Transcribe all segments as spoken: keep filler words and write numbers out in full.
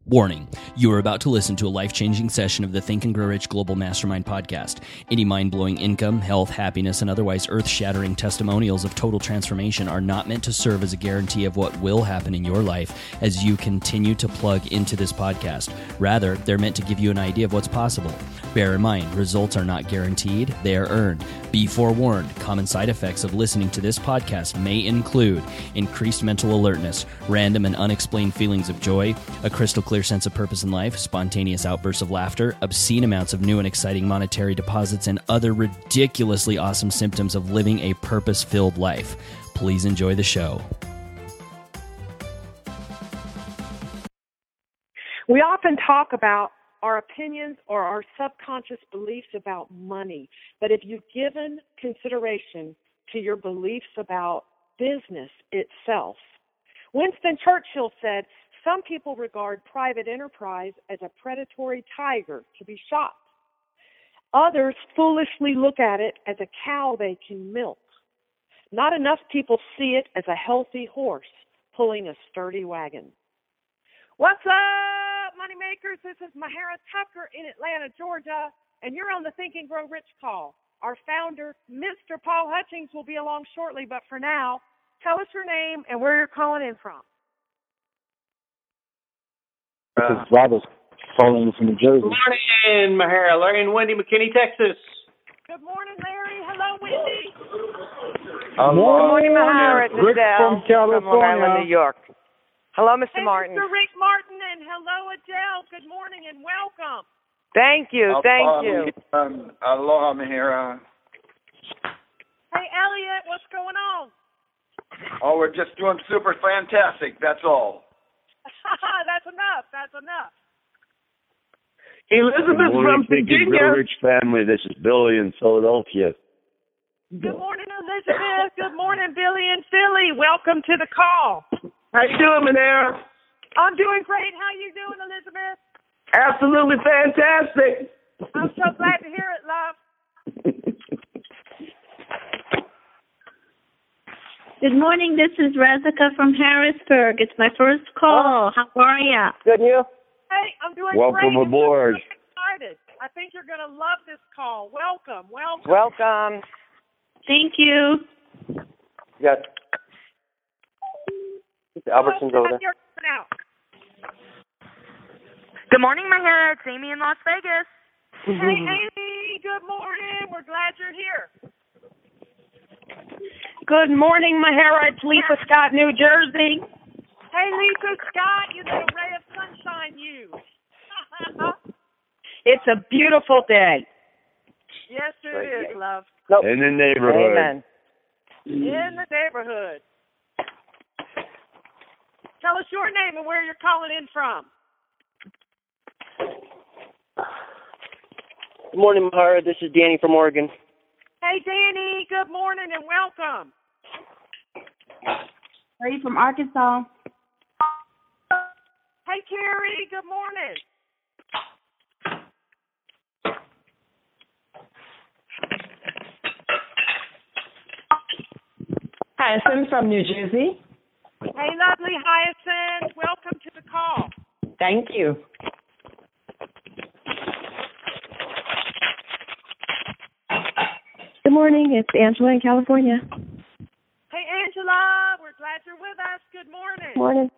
Warning, you are about to listen to a life-changing session of the Think and Grow Rich Global Mastermind podcast. Any mind-blowing income, health, happiness, and otherwise earth-shattering testimonials of total transformation are not meant to serve as a guarantee of what will happen in your life as you continue to plug into this podcast. Rather, they're meant to give you an idea of what's possible. Bear in mind, results are not guaranteed, they are earned. Be forewarned, common side effects of listening to this podcast may include increased mental alertness, random and unexplained feelings of joy, a crystal clear sense of purpose in life, spontaneous outbursts of laughter, obscene amounts of new and exciting monetary deposits, and other ridiculously awesome symptoms of living a purpose-filled life. Please enjoy the show. We often talk about our opinions or our subconscious beliefs about money, but if you've given consideration to your beliefs about business itself, Winston Churchill said, some people regard private enterprise as a predatory tiger to be shot. Others foolishly look at it as a cow they can milk. Not enough people see it as a healthy horse pulling a sturdy wagon. What's up, moneymakers? This is Mahara Tucker in Atlanta, Georgia, and you're on the Think and Grow Rich call. Our founder, Mister Paul Hutchings, will be along shortly, but for now, tell us your name and where you're calling in from. This is Robert calling from New Jersey. Good morning, Mahara. Larry and Wendy, McKinney, Texas. Good morning, Larry. Hello, Wendy. Good morning, Mahara. It's Rick Adele from California. from Long Island, New York. Hello, Mister Hey, Martin. Mister Rick Martin, and hello, Adele. Good morning and welcome. Thank you. Thank um, you. Um, aloha, Mahara. Hey, Elliot, what's going on? Oh, we're just doing super fantastic. That's all. That's enough. That's enough. Elizabeth from Think and Grow Virginia. Rich family. This is Billy in Philadelphia. Good morning, Elizabeth. Good morning, Billy and Philly. Welcome to the call. How you doing, Manera? I'm doing great. How you doing, Elizabeth? Absolutely fantastic. I'm so glad to hear it, love. Good morning. This is Razika from Harrisburg. It's my first call. How are ya? Good, you? Hey, I'm doing Welcome great. aboard. I'm so excited. I think you're going to love this call. Welcome. Welcome. Welcome. Thank you. Yes. Albertson's over there. Good morning, Mahara. It's Amy in Las Vegas. Hey, Amy. Good morning. We're glad you're here. Good morning, Mahara. It's Lisa Scott, New Jersey. Hey, Lisa Scott, you little ray of sunshine, you. It's a beautiful day. Yes, it is, love. Nope. In the neighborhood. Amen. In the neighborhood. Tell us your name and where you're calling in from. Good morning, Mahara. This is Danny from Oregon. Hey, Danny. Good morning and welcome. Are from Arkansas? Hey, Carrie. Good morning. Hyacinth from New Jersey. Hey, lovely Hyacinth. Welcome to the call. Thank you. Good morning. It's Angela in California. Hey, Angela. We're glad you're with us. Good morning. Morning.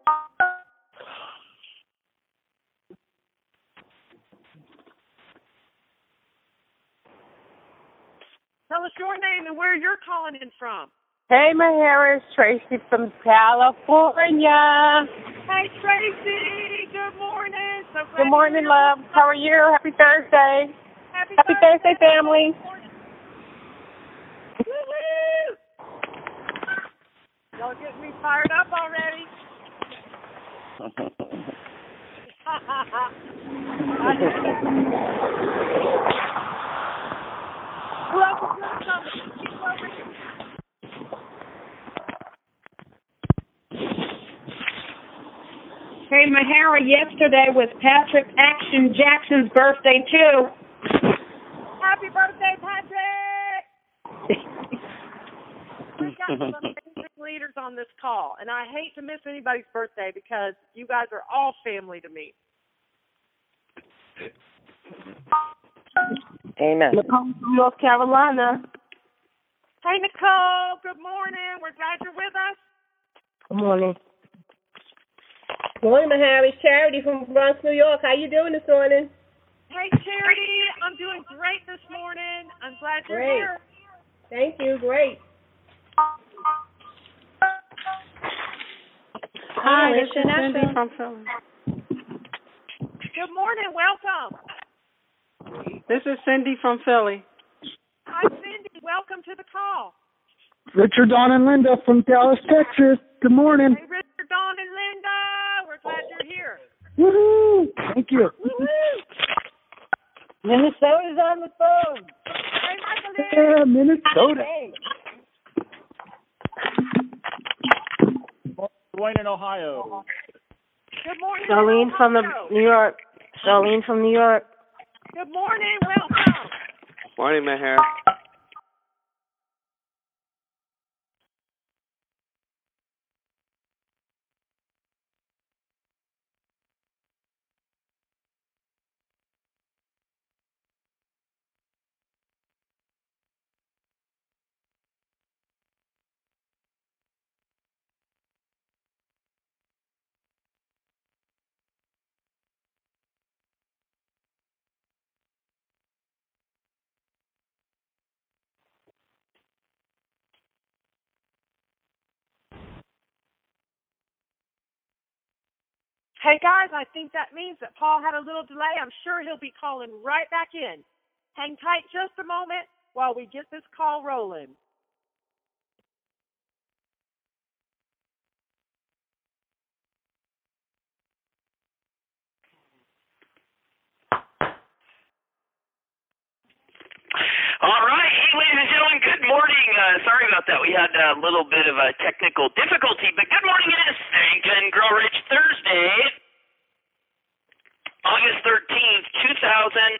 Tell us your name and where you're calling in from. Hey, Mahara. It's Tracy from California. Hey, Tracy. Good morning. So glad Good morning, you're love. How are you? Happy Thursday. Happy, Happy Thursday, family. Woo-hoo! Y'all getting me fired up already? Who else is going to come? Hey, Mahara, yesterday was Patrick Action Jackson's birthday, too. Happy birthday, Patrick! We've got some amazing leaders on this call, and I hate to miss anybody's birthday because you guys are all family to me. Amen. Nicole from North Carolina. Hey, Nicole. Good morning. We're glad you're with us. Good morning. Good morning, Mahari. Charity from Bronx, New York. How you doing this morning? Hey, Charity. I'm doing great this morning. I'm glad you're Great. here. Thank you. Great. Hi, this is Cindy from Philly. Good morning. Welcome. This is Cindy from Philly. Hi, Cindy. Welcome to the call. Richard, Dawn, and Linda from Dallas, Texas. Good morning. Hey, Richard, Dawn, and Linda. We're glad you're here. Woohoo! Thank you. Woo-hoo. Minnesota's on the phone. Hey, Michael. Yeah, Minnesota. Hey. Dwayne in Ohio. Good morning. Charlene from the New York. Charlene from New York. Good morning. Welcome. Morning, Maher. Hey, guys, I think that means that Paul had a little delay. I'm sure he'll be calling right back in. Hang tight just a moment while we get this call rolling. All right. Hey, ladies and gentlemen, good morning. Uh, sorry about that. We had a little bit of a technical difficulty, but good morning. It is Think and Grow Rich Thursday, August thirteenth, two thousand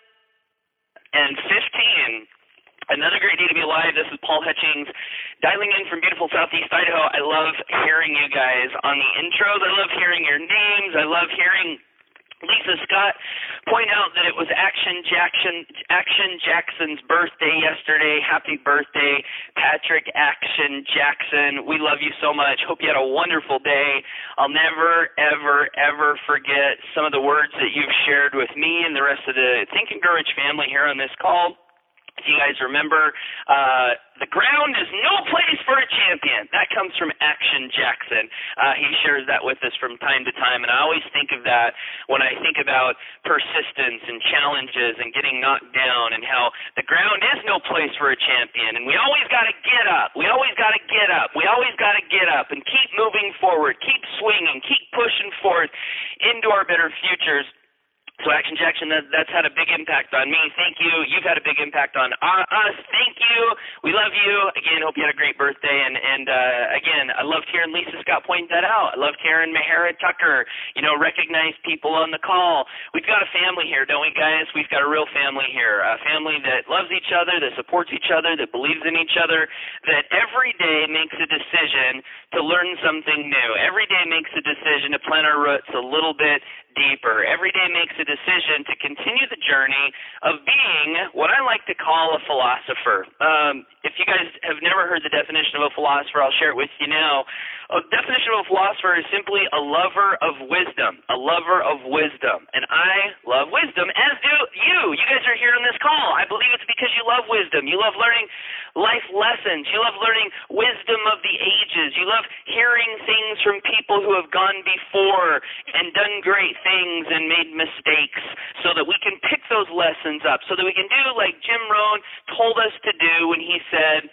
fifteen. Another great day to be alive. This is Paul Hutchings, dialing in from beautiful Southeast Idaho. I love hearing you guys on the intros. I love hearing your names. I love hearing Lisa Scott point out that it was Action Jackson, Action Jackson's birthday yesterday. Happy birthday, Patrick Action Jackson. We love you so much. Hope you had a wonderful day. I'll never, ever, ever forget some of the words that you've shared with me and the rest of the Think and Grow Rich family here on this call. If you guys remember, uh, the ground is no place for a champion. That comes from Action Jackson. Uh, he shares that with us from time to time, and I always think of that when I think about persistence and challenges and getting knocked down and how the ground is no place for a champion, and we always got to get up. We always got to get up. We always got to get up and keep moving forward, keep swinging, keep pushing forth into our better futures. So Action Jackson, that, that's had a big impact on me. Thank you. You've had a big impact on uh, us. Thank you. We love you. Again, hope you had a great birthday. And, and uh, again, I loved hearing Lisa Scott point that out. I loved hearing Mahara Tucker, you know, recognize people on the call. We've got a family here, don't we, guys? We've got a real family here, a family that loves each other, that supports each other, that believes in each other, that every day makes a decision to learn something new. Every day makes a decision to plant our roots a little bit deeper. Every day makes a decision to continue the journey of being what I like to call a philosopher. Um, if you guys have never heard the definition of a philosopher, I'll share it with you now. A definition of a philosopher is simply a lover of wisdom, a lover of wisdom. And I love wisdom, as do you. You guys are here on this call. I believe it's because you love wisdom. You love learning life lessons. You love learning wisdom of the ages. You love hearing things from people who have gone before and done great things and made mistakes so that we can pick those lessons up, so that we can do like Jim Rohn told us to do when he said,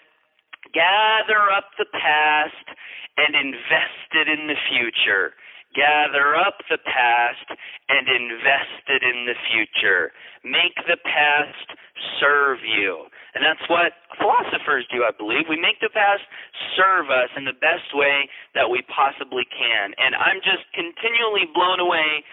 gather up the past and invest it in the future. Gather up the past and invest it in the future. Make the past serve you. And that's what philosophers do, I believe. We make the past serve us in the best way that we possibly can. And I'm just continually blown away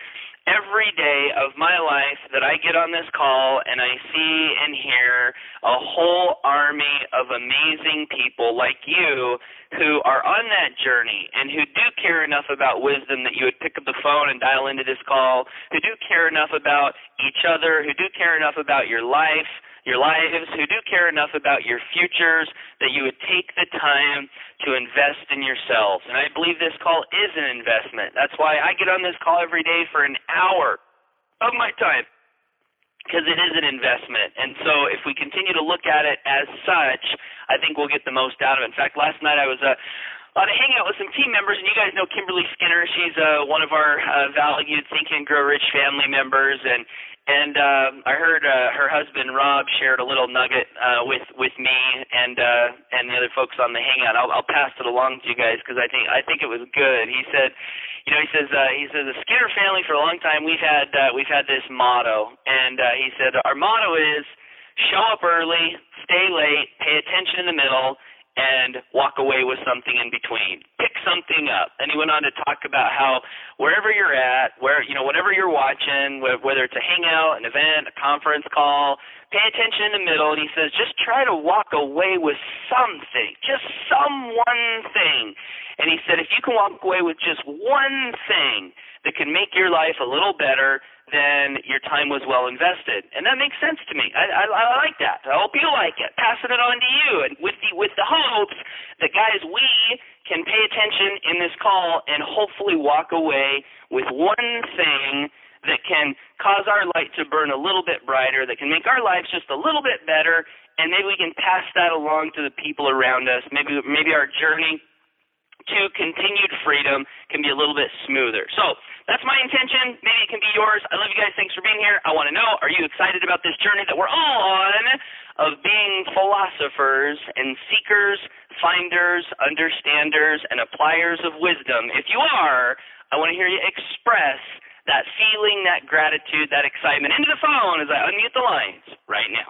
every day of my life that I get on this call and I see and hear a whole army of amazing people like you who are on that journey and who do care enough about wisdom that you would pick up the phone and dial into this call, who do care enough about each other, who do care enough about your life, your lives, who do care enough about your futures, that you would take the time to invest in yourselves. And I believe this call is an investment. That's why I get on this call every day for an hour of my time, because it is an investment. And so if we continue to look at it as such, I think we'll get the most out of it. In fact, last night I was uh, on a hangout with some team members, and you guys know Kimberly Skinner. She's uh, one of our uh, valued Think and Grow Rich family members, and And uh, I heard uh, her husband Rob shared a little nugget uh, with with me and uh, and the other folks on the hangout. I'll, I'll pass it along to you guys because I think I think it was good. He said, you know, he says uh, he says the Skinner family for a long time we've had uh, we've had this motto, and uh, he said our motto is show up early, stay late, pay attention in the middle, and walk away with something in between. Pick something up. And he went on to talk about how wherever you're at, where you know, whatever you're watching, whether it's a hangout, an event, a conference call, pay attention in the middle. And he says, just try to walk away with something, just some one thing. And he said, if you can walk away with just one thing that can make your life a little better, then your time was well invested. And that makes sense to me. I, I, I like that. I hope you like it. Passing it on to you. And with the with the hopes that, guys, we can pay attention in this call and hopefully walk away with one thing that can cause our light to burn a little bit brighter, that can make our lives just a little bit better, and maybe we can pass that along to the people around us. Maybe maybe our journey to continued freedom can be a little bit smoother. So that's my intention. Maybe it can be yours. I love you guys. Thanks for being here. I want to know, are you excited about this journey that we're all on of being philosophers and seekers, finders, understanders, and appliers of wisdom? If you are, I want to hear you express that feeling, that gratitude, that excitement into the phone as I unmute the lines right now.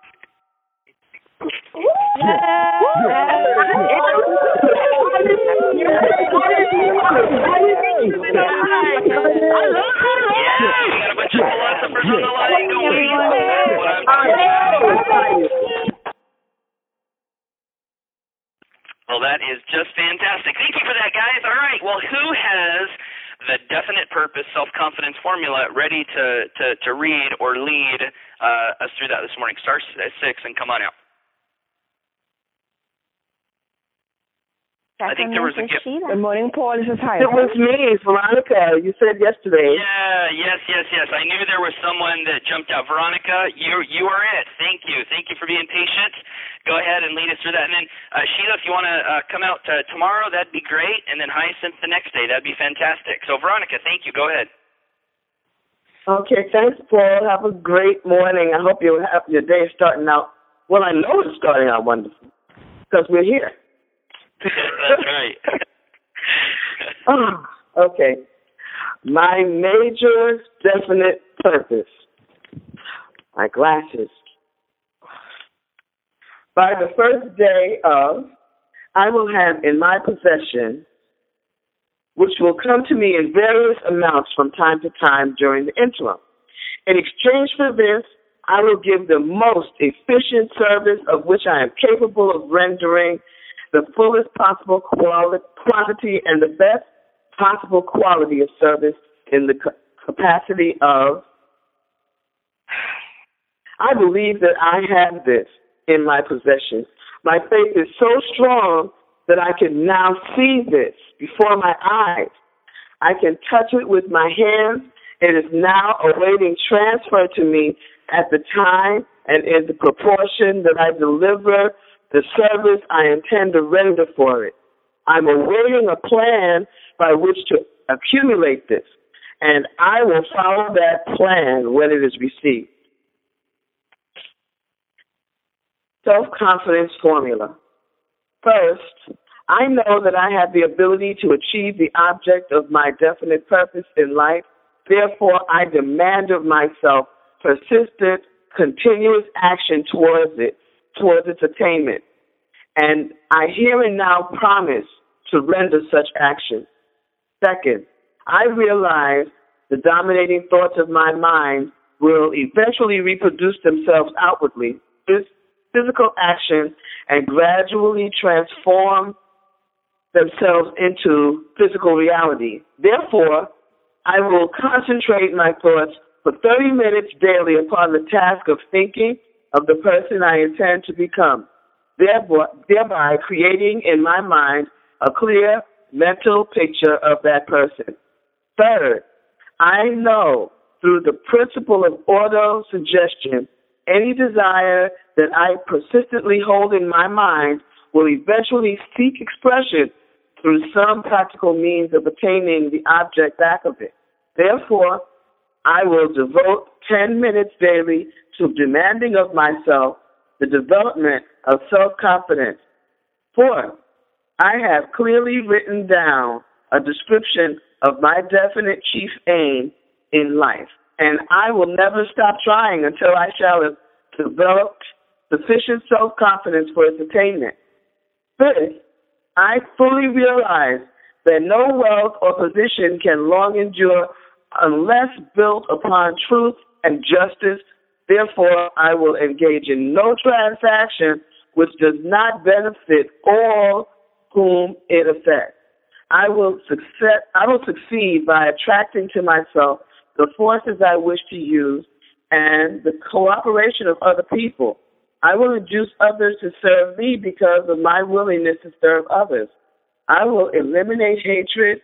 Well, that is just fantastic. Thank you for that, guys. All right. Well, who has the definite purpose self-confidence formula ready to, to, to read or lead uh, us through that this morning? Star six and come on out. I think there was a gift. Good morning, Paul. This is Heidi. It was me, Veronica. You said yesterday. Yeah, yes, yes, yes. I knew there was someone that jumped out. Veronica, you you are it. Thank you. Thank you for being patient. Go ahead and lead us through that. And then, uh, Sheila, if you want to uh, come out uh, tomorrow, that'd be great. And then Hyacinth the next day. That'd be fantastic. So, Veronica, thank you. Go ahead. Okay, thanks, Paul. Have a great morning. I hope you have your day starting out. Well, I know it's starting out wonderful because we're here. That's right. oh, okay. My major definite purpose. My glasses. By the first day of, I will have in my possession, which will come to me in various amounts from time to time during the interim. In exchange for this, I will give the most efficient service of which I am capable of rendering the fullest possible quality, quantity and the best possible quality of service in the capacity of. I believe that I have this in my possession. My faith is so strong that I can now see this before my eyes. I can touch it with my hands. It is now awaiting transfer to me at the time and in the proportion that I deliver the service I intend to render for it. I'm awaiting a plan by which to accumulate this, and I will follow that plan when it is received. Self-confidence formula. First, I know that I have the ability to achieve the object of my definite purpose in life. Therefore, I demand of myself persistent, continuous action towards it, towards its attainment. And I here and now promise to render such action. Second, I realize the dominating thoughts of my mind will eventually reproduce themselves outwardly, physical action, and gradually transform themselves into physical reality. Therefore, I will concentrate my thoughts for thirty minutes daily upon the task of thinking of the person I intend to become, thereby creating in my mind a clear mental picture of that person. Third, I know through the principle of auto-suggestion, any desire that I persistently hold in my mind will eventually seek expression through some practical means of attaining the object back of it. Therefore, I will devote ten minutes daily to demanding of myself the development of self-confidence. Fourth, I have clearly written down a description of my definite chief aim in life, and I will never stop trying until I shall have developed sufficient self-confidence for its attainment. Fifth, I fully realize that no wealth or position can long endure unless built upon truth and justice. Therefore, I will engage in no transaction which does not benefit all whom it affects. I will succeed, I will succeed by attracting to myself the forces I wish to use and the cooperation of other people. I will induce others to serve me because of my willingness to serve others. I will eliminate hatred,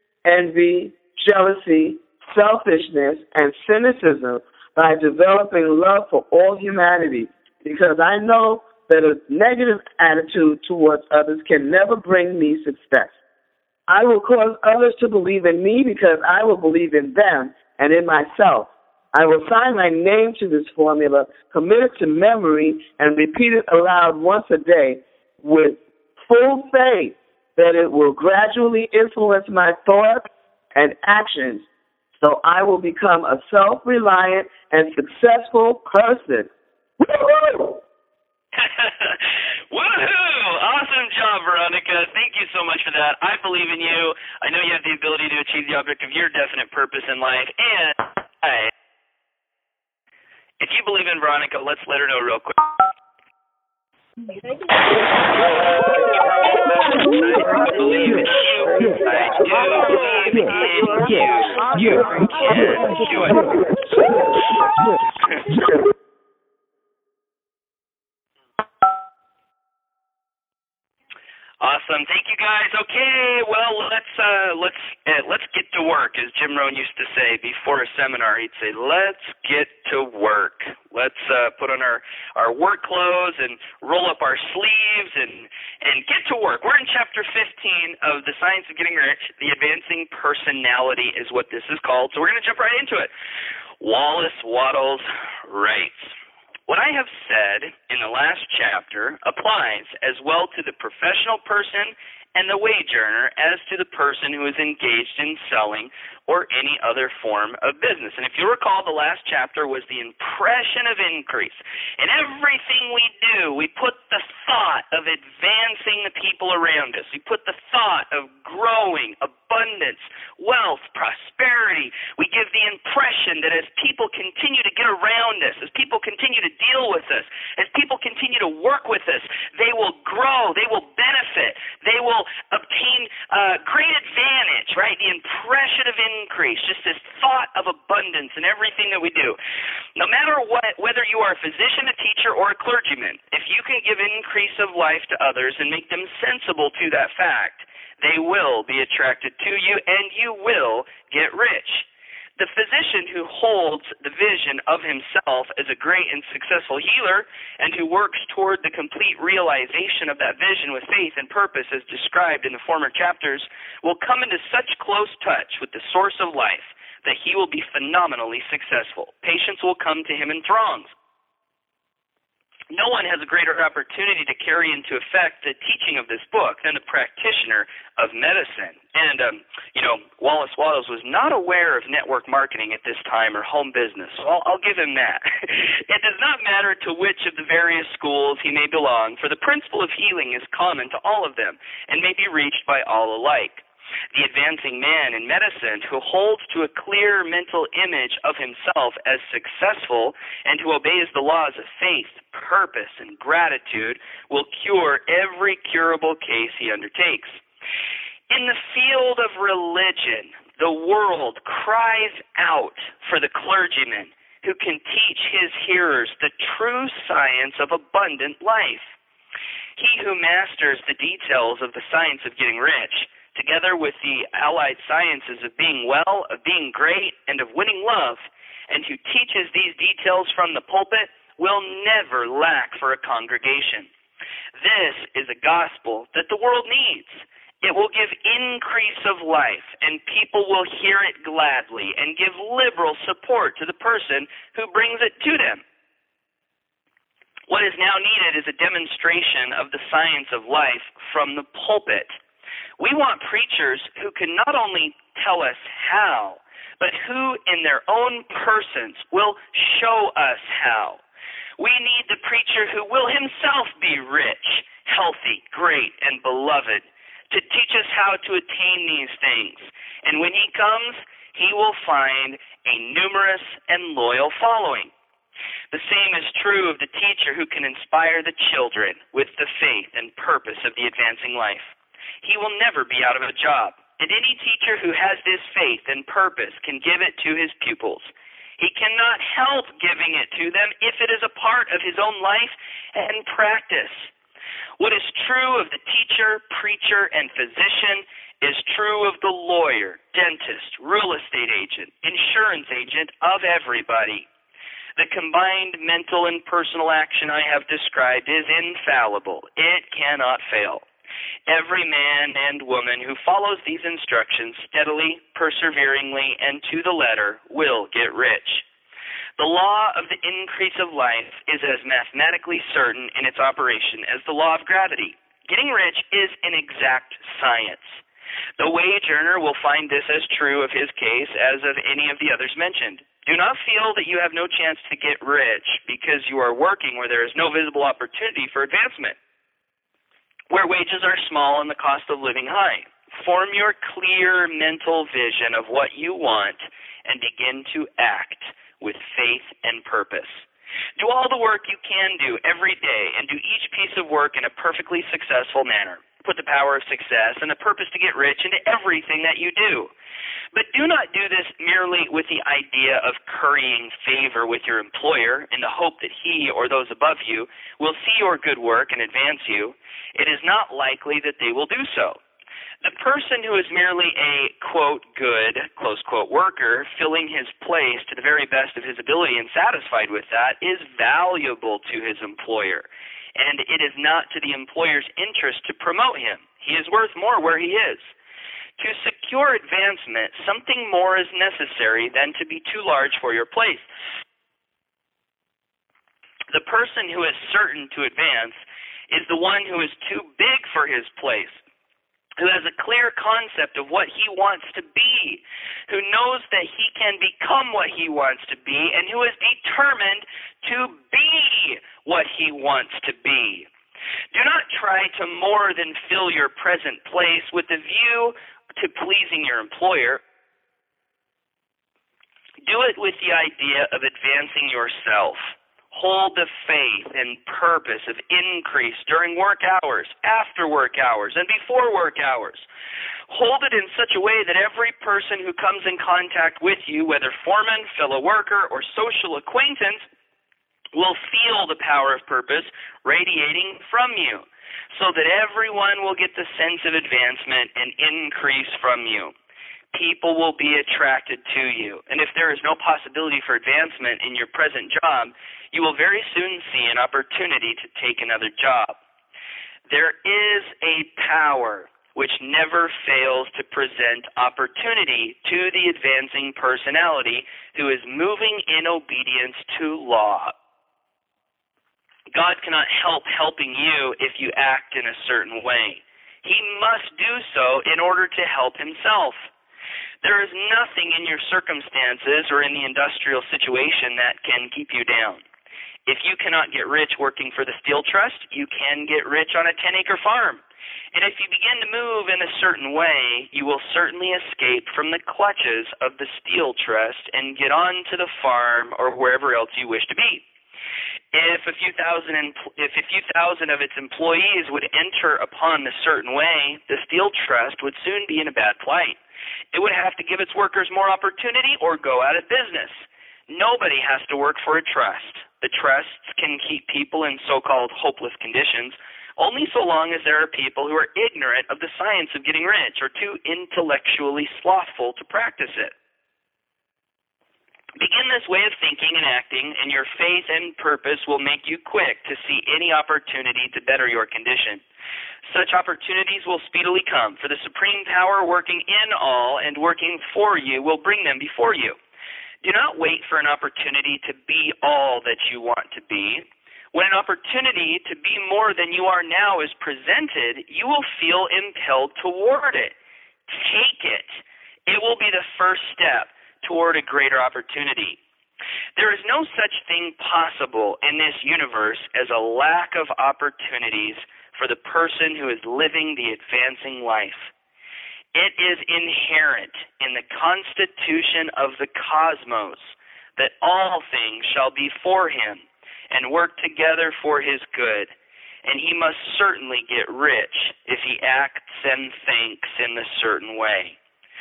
envy, jealousy, selfishness, and cynicism by developing love for all humanity, because I know that a negative attitude towards others can never bring me success. I will cause others to believe in me because I will believe in them and in myself. I will sign my name to this formula, commit it to memory, and repeat it aloud once a day with full faith that it will gradually influence my thoughts and actions, so I will become a self-reliant and successful person. Woo-hoo! Woohoo! Awesome job, Veronica. Thank you so much for that. I believe in you. I know you have the ability to achieve the object of your definite purpose in life. And I, if you believe in Veronica, let's let her know real quick. I believe in you. I do believe in you. You can do it. Awesome. Thank you, guys. Okay, well, let's uh, let's uh, let's get to work, as Jim Rohn used to say before a seminar. He'd say, "Let's get to work. Let's uh, put on our, our work clothes and roll up our sleeves and and get to work." We're in chapter fifteen of The Science of Getting Rich. The Advancing Personality is what this is called. So we're going to jump right into it. Wallace Wattles writes, "What I have said in the last chapter applies as well to the professional person and the wage earner as to the person who is engaged in selling or any other form of business." And if you recall, the last chapter was the impression of increase. In everything we do, we put the thought of advancing the people around us. We put the thought of growing, abundance, wealth, prosperity. We give the impression that as people continue to get around us, as people continue to deal with us, as people continue to work with us, they will grow, they will benefit, they will obtain uh, great advantage, right? The impression of increase, just this thought of abundance in everything that we do. No matter what, whether you are a physician, a teacher, or a clergyman, if you can give increase of life to others and make them sensible to that fact, they will be attracted to you and you will get rich. The physician who holds the vision of himself as a great and successful healer and who works toward the complete realization of that vision with faith and purpose as described in the former chapters will come into such close touch with the source of life that he will be phenomenally successful. Patients will come to him in throngs. No one has a greater opportunity to carry into effect the teaching of this book than the practitioner of medicine. And, um, you know, Wallace Wattles was not aware of network marketing at this time or home business, so I'll, I'll give him that. It does not matter to which of the various schools he may belong, for the principle of healing is common to all of them and may be reached by all alike. The advancing man in medicine who holds to a clear mental image of himself as successful and who obeys the laws of faith, purpose, and gratitude will cure every curable case he undertakes. In the field of religion, the world cries out for the clergyman who can teach his hearers the true science of abundant life. He who masters the details of the science of getting rich, together with the allied sciences of being well, of being great, and of winning love, and who teaches these details from the pulpit, will never lack for a congregation. This is a gospel that the world needs. It will give increase of life, and people will hear it gladly and give liberal support to the person who brings it to them. What is now needed is a demonstration of the science of life from the pulpit. We want preachers who can not only tell us how, but who in their own persons will show us how. We need the preacher who will himself be rich, healthy, great, and beloved, to teach us how to attain these things. And when he comes, he will find a numerous and loyal following. The same is true of the teacher who can inspire the children with the faith and purpose of the advancing life. He will never be out of a job, and any teacher who has this faith and purpose can give it to his pupils. He cannot help giving it to them if it is a part of his own life and practice. What is true of the teacher, preacher, and physician is true of the lawyer, dentist, real estate agent, insurance agent, of everybody. The combined mental and personal action I have described is infallible. It cannot fail. Every man and woman who follows these instructions steadily, perseveringly, and to the letter will get rich. The law of the increase of life is as mathematically certain in its operation as the law of gravity. Getting rich is an exact science. The wage earner will find this as true of his case as of any of the others mentioned. Do not feel that you have no chance to get rich because you are working where there is no visible opportunity for advancement, where wages are small and the cost of living high. Form your clear mental vision of what you want and begin to act with faith and purpose. Do all the work you can do every day and do each piece of work in a perfectly successful manner. Put the power of success and the purpose to get rich into everything that you do. But do not do this merely with the idea of currying favor with your employer in the hope that he or those above you will see your good work and advance you. It is not likely that they will do so. The person who is merely a, quote, good, close quote, worker, filling his place to the very best of his ability and satisfied with that, is valuable to his employer. And it is not to the employer's interest to promote him. He is worth more where he is. To secure advancement, something more is necessary than to be too large for your place. The person who is certain to advance is the one who is too big for his place, who has a clear concept of what he wants to be, who knows that he can become what he wants to be, and who is determined to be what he wants to be. Do not try to more than fill your present place with the view to pleasing your employer. Do it with the idea of advancing yourself. Hold the faith and purpose of increase during work hours, after work hours, and before work hours. Hold it in such a way that every person who comes in contact with you, whether foreman, fellow worker, or social acquaintance, will feel the power of purpose radiating from you, so that everyone will get the sense of advancement and increase from you. People will be attracted to you. And if there is no possibility for advancement in your present job, you will very soon see an opportunity to take another job. There is a power which never fails to present opportunity to the advancing personality who is moving in obedience to law. God cannot help helping you if you act in a certain way. He must do so in order to help himself. There is nothing in your circumstances or in the industrial situation that can keep you down. If you cannot get rich working for the Steel Trust, you can get rich on a ten-acre farm. And if you begin to move in a certain way, you will certainly escape from the clutches of the steel trust and get on to the farm or wherever else you wish to be. If a few thousand, if a few thousand of its employees would enter upon the certain way, the steel trust would soon be in a bad plight. It would have to give its workers more opportunity or go out of business. Nobody has to work for a trust. The trusts can keep people in so-called hopeless conditions only so long as there are people who are ignorant of the science of getting rich or too intellectually slothful to practice it. Begin this way of thinking and acting, and your faith and purpose will make you quick to see any opportunity to better your condition. Such opportunities will speedily come, for the supreme power working in all and working for you will bring them before you. Do not wait for an opportunity to be all that you want to be. When an opportunity to be more than you are now is presented, you will feel impelled toward it. Take it. It will be the first step toward a greater opportunity. There is no such thing possible in this universe as a lack of opportunities for the person who is living the advancing life. It is inherent in the constitution of the cosmos that all things shall be for him and work together for his good, and he must certainly get rich if he acts and thinks in a certain way.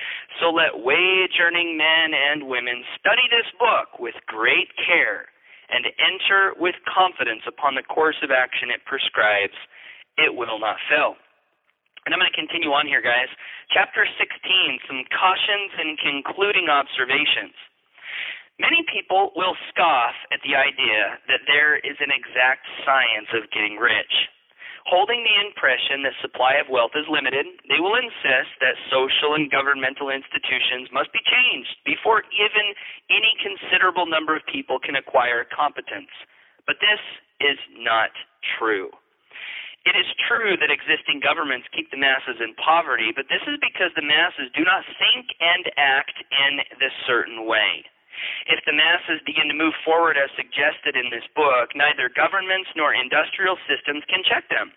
So let wage-earning men and women study this book with great care and enter with confidence upon the course of action it prescribes. It will not fail. And I'm going to continue on here, guys. Chapter sixteen, some cautions and concluding observations. Many people will scoff at the idea that there is an exact science of getting rich. Holding the impression that supply of wealth is limited, they will insist that social and governmental institutions must be changed before even any considerable number of people can acquire competence. But this is not true. It is true that existing governments keep the masses in poverty, but this is because the masses do not think and act in this certain way. If the masses begin to move forward as suggested in this book, neither governments nor industrial systems can check them.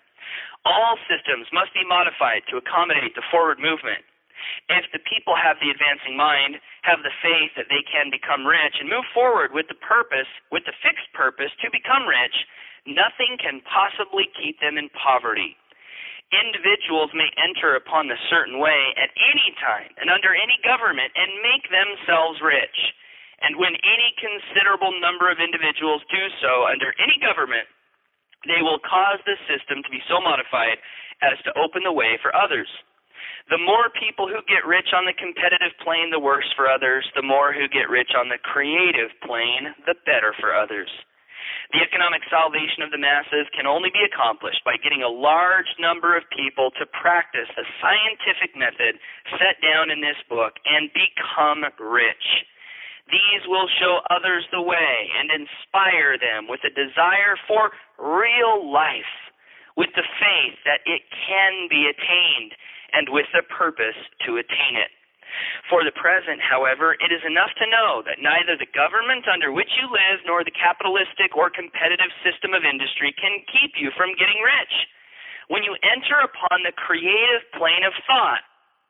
All systems must be modified to accommodate the forward movement. If the people have the advancing mind, have the faith that they can become rich, and move forward with the purpose, with the fixed purpose to become rich, nothing can possibly keep them in poverty. Individuals may enter upon the certain way at any time and under any government and make themselves rich. And when any considerable number of individuals do so under any government, they will cause the system to be so modified as to open the way for others. The more people who get rich on the competitive plane, the worse for others. The more who get rich on the creative plane, the better for others. The economic salvation of the masses can only be accomplished by getting a large number of people to practice the scientific method set down in this book and become rich. These will show others the way and inspire them with a desire for real life, with the faith that it can be attained, and with the purpose to attain it. For the present, however, it is enough to know that neither the government under which you live nor the capitalistic or competitive system of industry can keep you from getting rich. When you enter upon the creative plane of thought,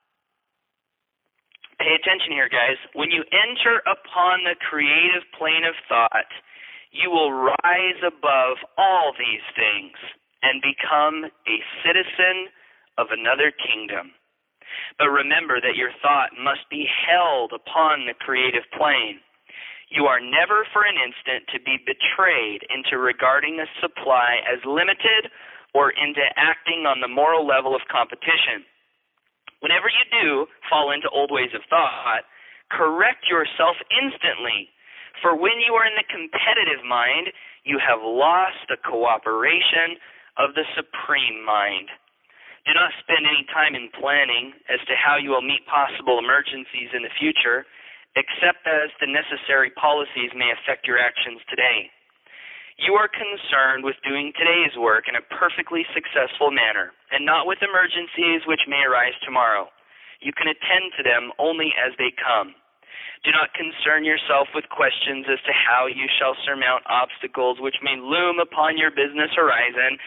pay attention here, guys. When you enter upon the creative plane of thought, you will rise above all these things and become a citizen of another kingdom. But remember that your thought must be held upon the creative plane. You are never for an instant to be betrayed into regarding a supply as limited or into acting on the moral level of competition. Whenever you do fall into old ways of thought, correct yourself instantly, for when you are in the competitive mind, you have lost the cooperation of the supreme mind. Do not spend any time in planning as to how you will meet possible emergencies in the future, except as the necessary policies may affect your actions today. You are concerned with doing today's work in a perfectly successful manner, and not with emergencies which may arise tomorrow. You can attend to them only as they come. Do not concern yourself with questions as to how you shall surmount obstacles which may loom upon your business horizon,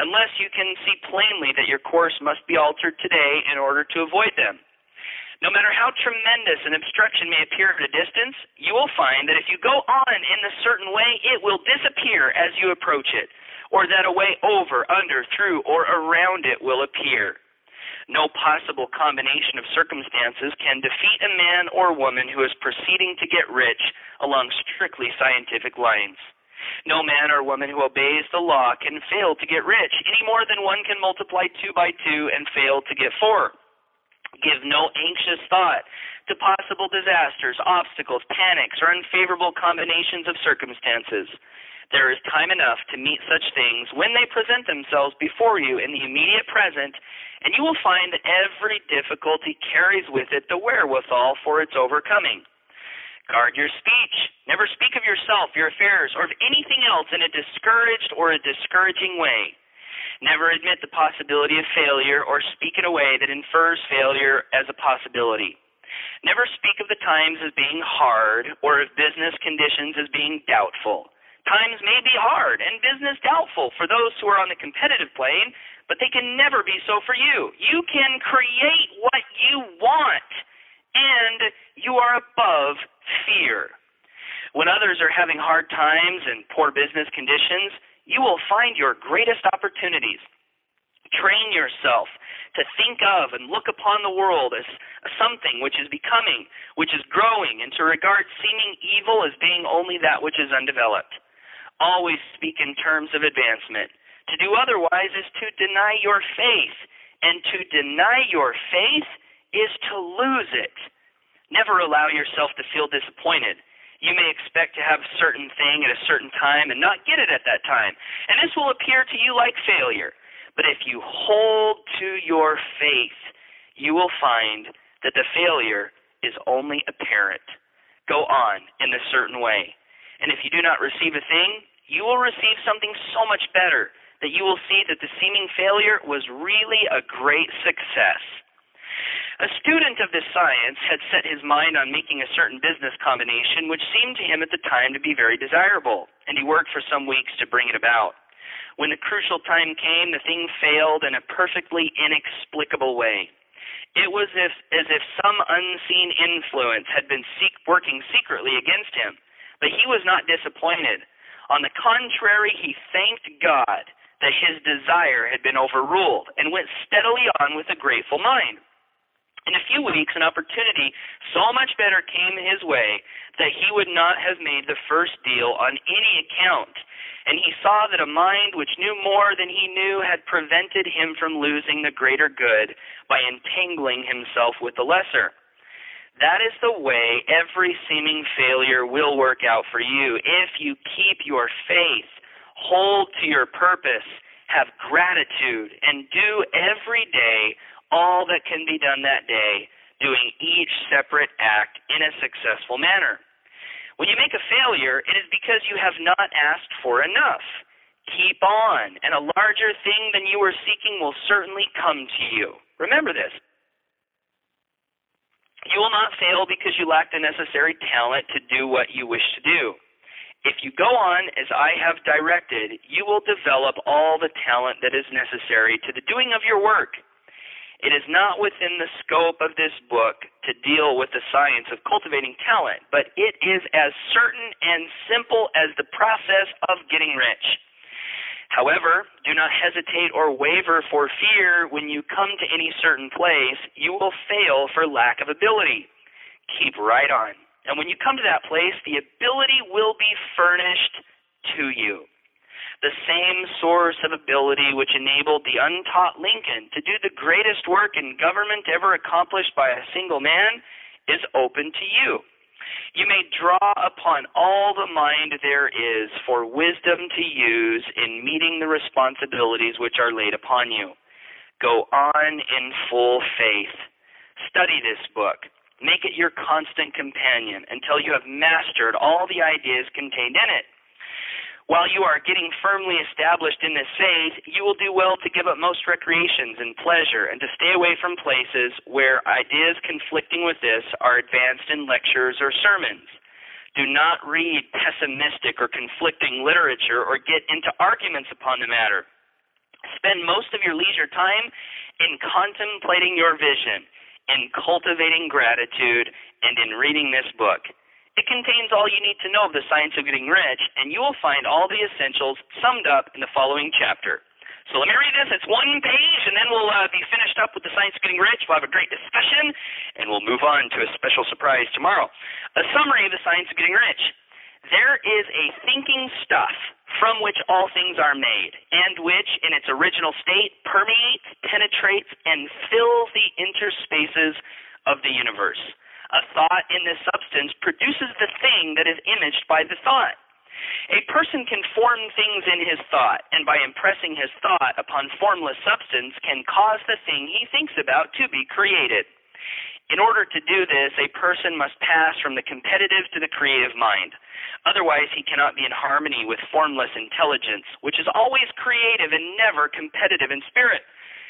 unless you can see plainly that your course must be altered today in order to avoid them. No matter how tremendous an obstruction may appear at a distance, you will find that if you go on in a certain way, it will disappear as you approach it, or that a way over, under, through, or around it will appear. No possible combination of circumstances can defeat a man or woman who is proceeding to get rich along strictly scientific lines. No man or woman who obeys the law can fail to get rich, any more than one can multiply two by two and fail to get four. Give no anxious thought to possible disasters, obstacles, panics, or unfavorable combinations of circumstances. There is time enough to meet such things when they present themselves before you in the immediate present, and you will find that every difficulty carries with it the wherewithal for its overcoming. Guard your speech. Never speak of yourself, your affairs, or of anything else in a discouraged or a discouraging way. Never admit the possibility of failure or speak in a way that infers failure as a possibility. Never speak of the times as being hard or of business conditions as being doubtful. Times may be hard and business doubtful for those who are on the competitive plane, but they can never be so for you. You can create what you want, and you are above fear. When others are having hard times and poor business conditions, you will find your greatest opportunities. Train yourself to think of and look upon the world as something which is becoming, which is growing, and to regard seeming evil as being only that which is undeveloped. Always speak in terms of advancement. To do otherwise is to deny your faith, and to deny your faith is to lose it. Never allow yourself to feel disappointed. You may expect to have a certain thing at a certain time and not get it at that time, and this will appear to you like failure. But if you hold to your faith, you will find that the failure is only apparent. Go on in a certain way, and if you do not receive a thing, you will receive something so much better that you will see that the seeming failure was really a great success. A student of this science had set his mind on making a certain business combination which seemed to him at the time to be very desirable, and he worked for some weeks to bring it about. When the crucial time came, the thing failed in a perfectly inexplicable way. It was as, as if some unseen influence had been seek, working secretly against him, but he was not disappointed. On the contrary, he thanked God that his desire had been overruled and went steadily on with a grateful mind. In a few weeks, an opportunity so much better came his way that he would not have made the first deal on any account, and he saw that a mind which knew more than he knew had prevented him from losing the greater good by entangling himself with the lesser. That is the way every seeming failure will work out for you if you keep your faith, hold to your purpose, have gratitude, and do every day all that can be done that day, doing each separate act in a successful manner. When you make a failure, it is because you have not asked for enough. Keep on, and a larger thing than you were seeking will certainly come to you. Remember this. You will not fail because you lack the necessary talent to do what you wish to do. If you go on as I have directed, you will develop all the talent that is necessary to the doing of your work. It is not within the scope of this book to deal with the science of cultivating talent, but it is as certain and simple as the process of getting rich. However, do not hesitate or waver for fear when you come to any certain place. You will fail for lack of ability. Keep right on. And when you come to that place, the ability will be furnished to you. The same source of ability which enabled the untaught Lincoln to do the greatest work in government ever accomplished by a single man is open to you. You may draw upon all the mind there is for wisdom to use in meeting the responsibilities which are laid upon you. Go on in full faith. Study this book. Make it your constant companion until you have mastered all the ideas contained in it. While you are getting firmly established in this faith, you will do well to give up most recreations and pleasure and to stay away from places where ideas conflicting with this are advanced in lectures or sermons. Do not read pessimistic or conflicting literature or get into arguments upon the matter. Spend most of your leisure time in contemplating your vision, in cultivating gratitude, and in reading this book. It contains all you need to know of the science of getting rich, and you will find all the essentials summed up in the following chapter. So let me read this. It's one page, and then we'll uh, be finished up with the science of getting rich. We'll have a great discussion, and we'll move on to a special surprise tomorrow. A summary of the science of getting rich. There is a thinking stuff from which all things are made, and which, in its original state, permeates, penetrates, and fills the interspaces of the universe. A thought in this substance produces the thing that is imaged by the thought. A person can form things in his thought, and by impressing his thought upon formless substance can cause the thing he thinks about to be created. In order to do this, a person must pass from the competitive to the creative mind. Otherwise, he cannot be in harmony with formless intelligence, which is always creative and never competitive in spirit.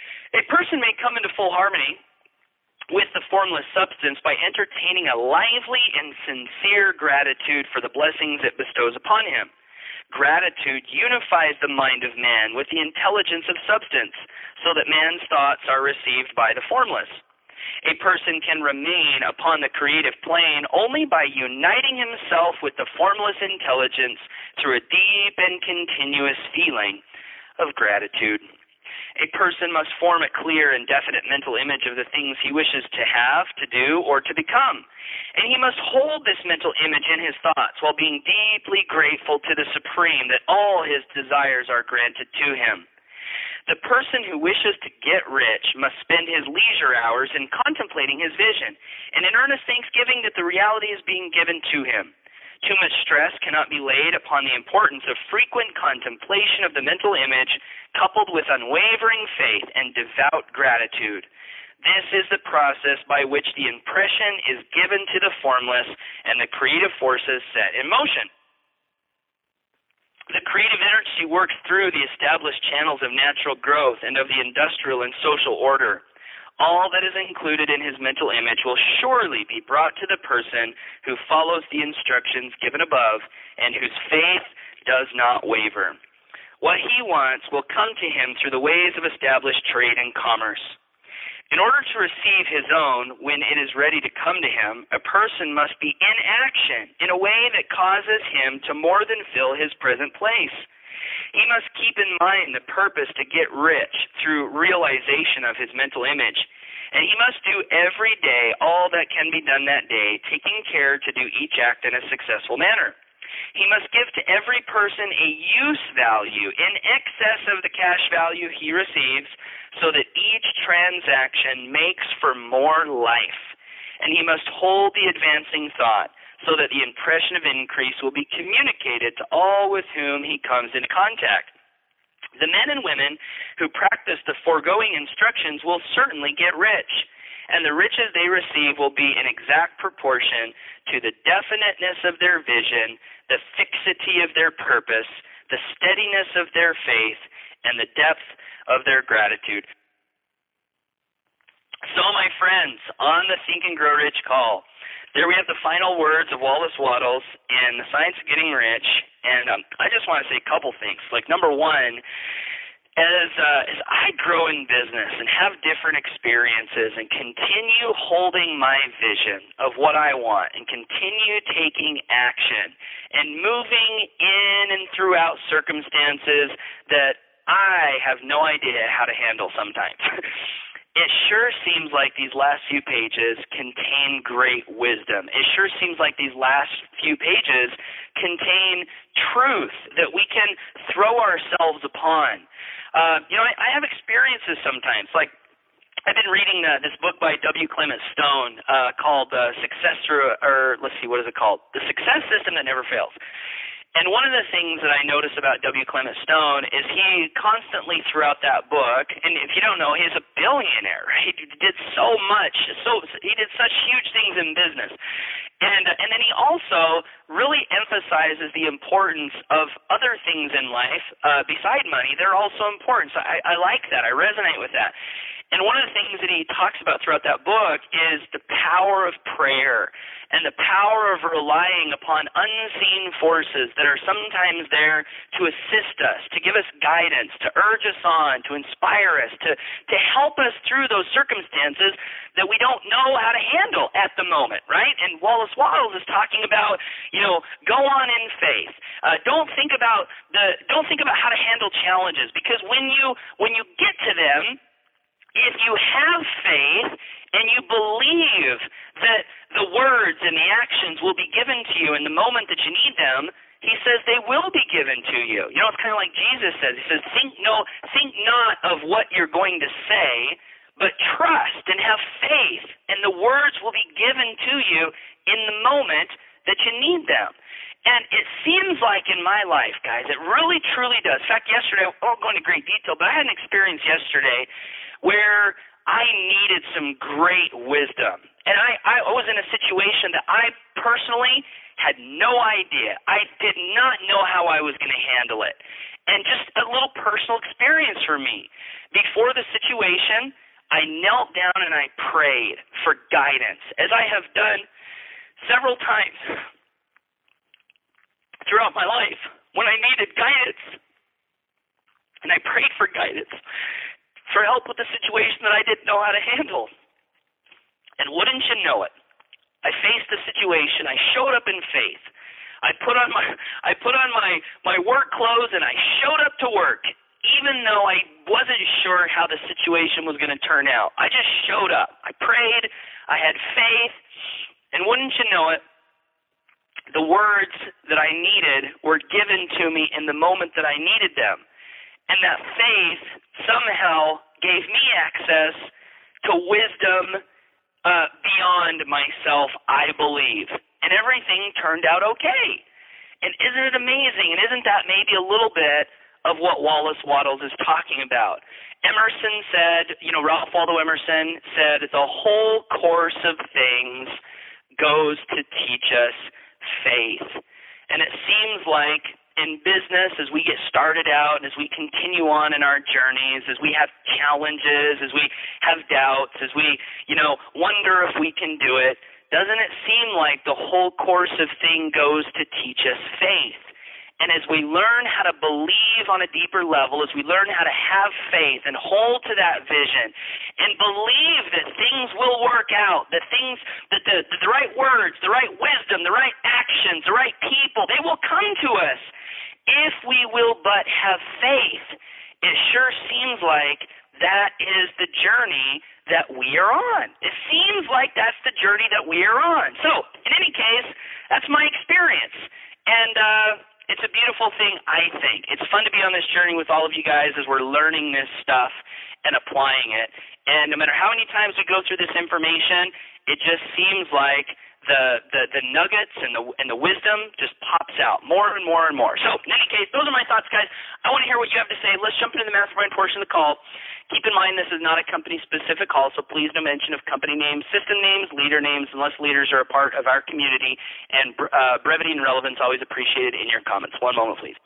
A person may come into full harmony with the formless substance by entertaining a lively and sincere gratitude for the blessings it bestows upon him. Gratitude unifies the mind of man with the intelligence of substance, so that man's thoughts are received by the formless. A person can remain upon the creative plane only by uniting himself with the formless intelligence through a deep and continuous feeling of gratitude. A person must form a clear and definite mental image of the things he wishes to have, to do, or to become. And he must hold this mental image in his thoughts while being deeply grateful to the Supreme that all his desires are granted to him. The person who wishes to get rich must spend his leisure hours in contemplating his vision and in earnest thanksgiving that the reality is being given to him. Too much stress cannot be laid upon the importance of frequent contemplation of the mental image, coupled with unwavering faith and devout gratitude. This is the process by which the impression is given to the formless and the creative forces set in motion. The creative energy works through the established channels of natural growth and of the industrial and social order. All that is included in his mental image will surely be brought to the person who follows the instructions given above and whose faith does not waver. What he wants will come to him through the ways of established trade and commerce. In order to receive his own when it is ready to come to him, a person must be in action in a way that causes him to more than fill his present place. He must keep in mind the purpose to get rich through realization of his mental image, and he must do every day all that can be done that day, taking care to do each act in a successful manner. He must give to every person a use value in excess of the cash value he receives, so that each transaction makes for more life. And he must hold the advancing thought, so that the impression of increase will be communicated to all with whom he comes into contact. The men and women who practice the foregoing instructions will certainly get rich, and the riches they receive will be in exact proportion to the definiteness of their vision, the fixity of their purpose, the steadiness of their faith, and the depth of their gratitude. So, my friends, on the Think and Grow Rich call, there we have the final words of Wallace Wattles in The Science of Getting Rich, and um, I just want to say a couple things. Like, number one, as uh, as I grow in business and have different experiences and continue holding my vision of what I want and continue taking action and moving in and throughout circumstances that I have no idea how to handle sometimes. It sure seems like these last few pages contain great wisdom. It sure seems like these last few pages contain truth that we can throw ourselves upon. Uh, you know, I, I have experiences sometimes. Like, I've been reading uh, this book by W. Clement Stone uh, called uh, Success Through, or let's see, what is it called? The Success System That Never Fails. And one of the things that I notice about W. Clement Stone is he constantly throughout that book, and if you don't know, he's a billionaire, right? He did so much, so he did such huge things in business. And and then he also really emphasizes the importance of other things in life uh, beside money. They're also important. So I, I like that. I resonate with that. And one of the things that he talks about throughout that book is the power of prayer and the power of relying upon unseen forces that are sometimes there to assist us, to give us guidance, to urge us on, to inspire us, to, to help us through those circumstances that we don't know how to handle at the moment, right? And Wallace Wattles is talking about, you know, go on in faith. Uh, don't think about the don't think about how to handle challenges, because when you when you get to them, if you have faith and you believe that the words and the actions will be given to you in the moment that you need them, he says they will be given to you. You know, it's kind of like Jesus says. He says, think no, think not of what you're going to say, but trust and have faith, and the words will be given to you in the moment that you need them. And it seems like in my life, guys, it really, truly does. In fact, yesterday, I won't go into great detail, but I had an experience yesterday where I needed some great wisdom. And I, I was in a situation that I personally had no idea. I did not know how I was going to handle it. And just a little personal experience for me. Before the situation, I knelt down and I prayed for guidance, as I have done several times throughout my life when I needed guidance. And I prayed for guidance, for help with the situation that I didn't know how to handle. And wouldn't you know it, I faced the situation. I showed up in faith. I put on my I put on my, my work clothes and I showed up to work, even though I wasn't sure how the situation was going to turn out. I just showed up. I prayed. I had faith. And wouldn't you know it, the words that I needed were given to me in the moment that I needed them. And that faith somehow gave me access to wisdom uh, beyond myself, I believe. And everything turned out okay. And isn't it amazing? And isn't that maybe a little bit of what Wallace Wattles is talking about? Emerson said, you know, Ralph Waldo Emerson said, the whole course of things goes to teach us faith. And it seems like in business, as we get started out, as we continue on in our journeys, as we have challenges, as we have doubts, as we, you know, wonder if we can do it, doesn't it seem like the whole course of thing goes to teach us faith? And as we learn how to believe on a deeper level, as we learn how to have faith and hold to that vision and believe that things will work out, that things, that the, the right words, the right wisdom, the right actions, the right people, they will come to us if we will but have faith. It sure seems like that is the journey that we are on. It seems like that's the journey that we are on. So, in any case, that's my experience. And, uh, it's a beautiful thing, I think. It's fun to be on this journey with all of you guys as we're learning this stuff and applying it. And no matter how many times we go through this information, it just seems like the the, the nuggets and the and the wisdom just pops out more and more and more. So, in any case, those are my thoughts, guys. I want to hear what you have to say. Let's jump into the mastermind portion of the call. Keep in mind, this is not a company-specific call, so please no mention of company names, system names, leader names, unless leaders are a part of our community. And uh, brevity and relevance always appreciated in your comments. One moment, please.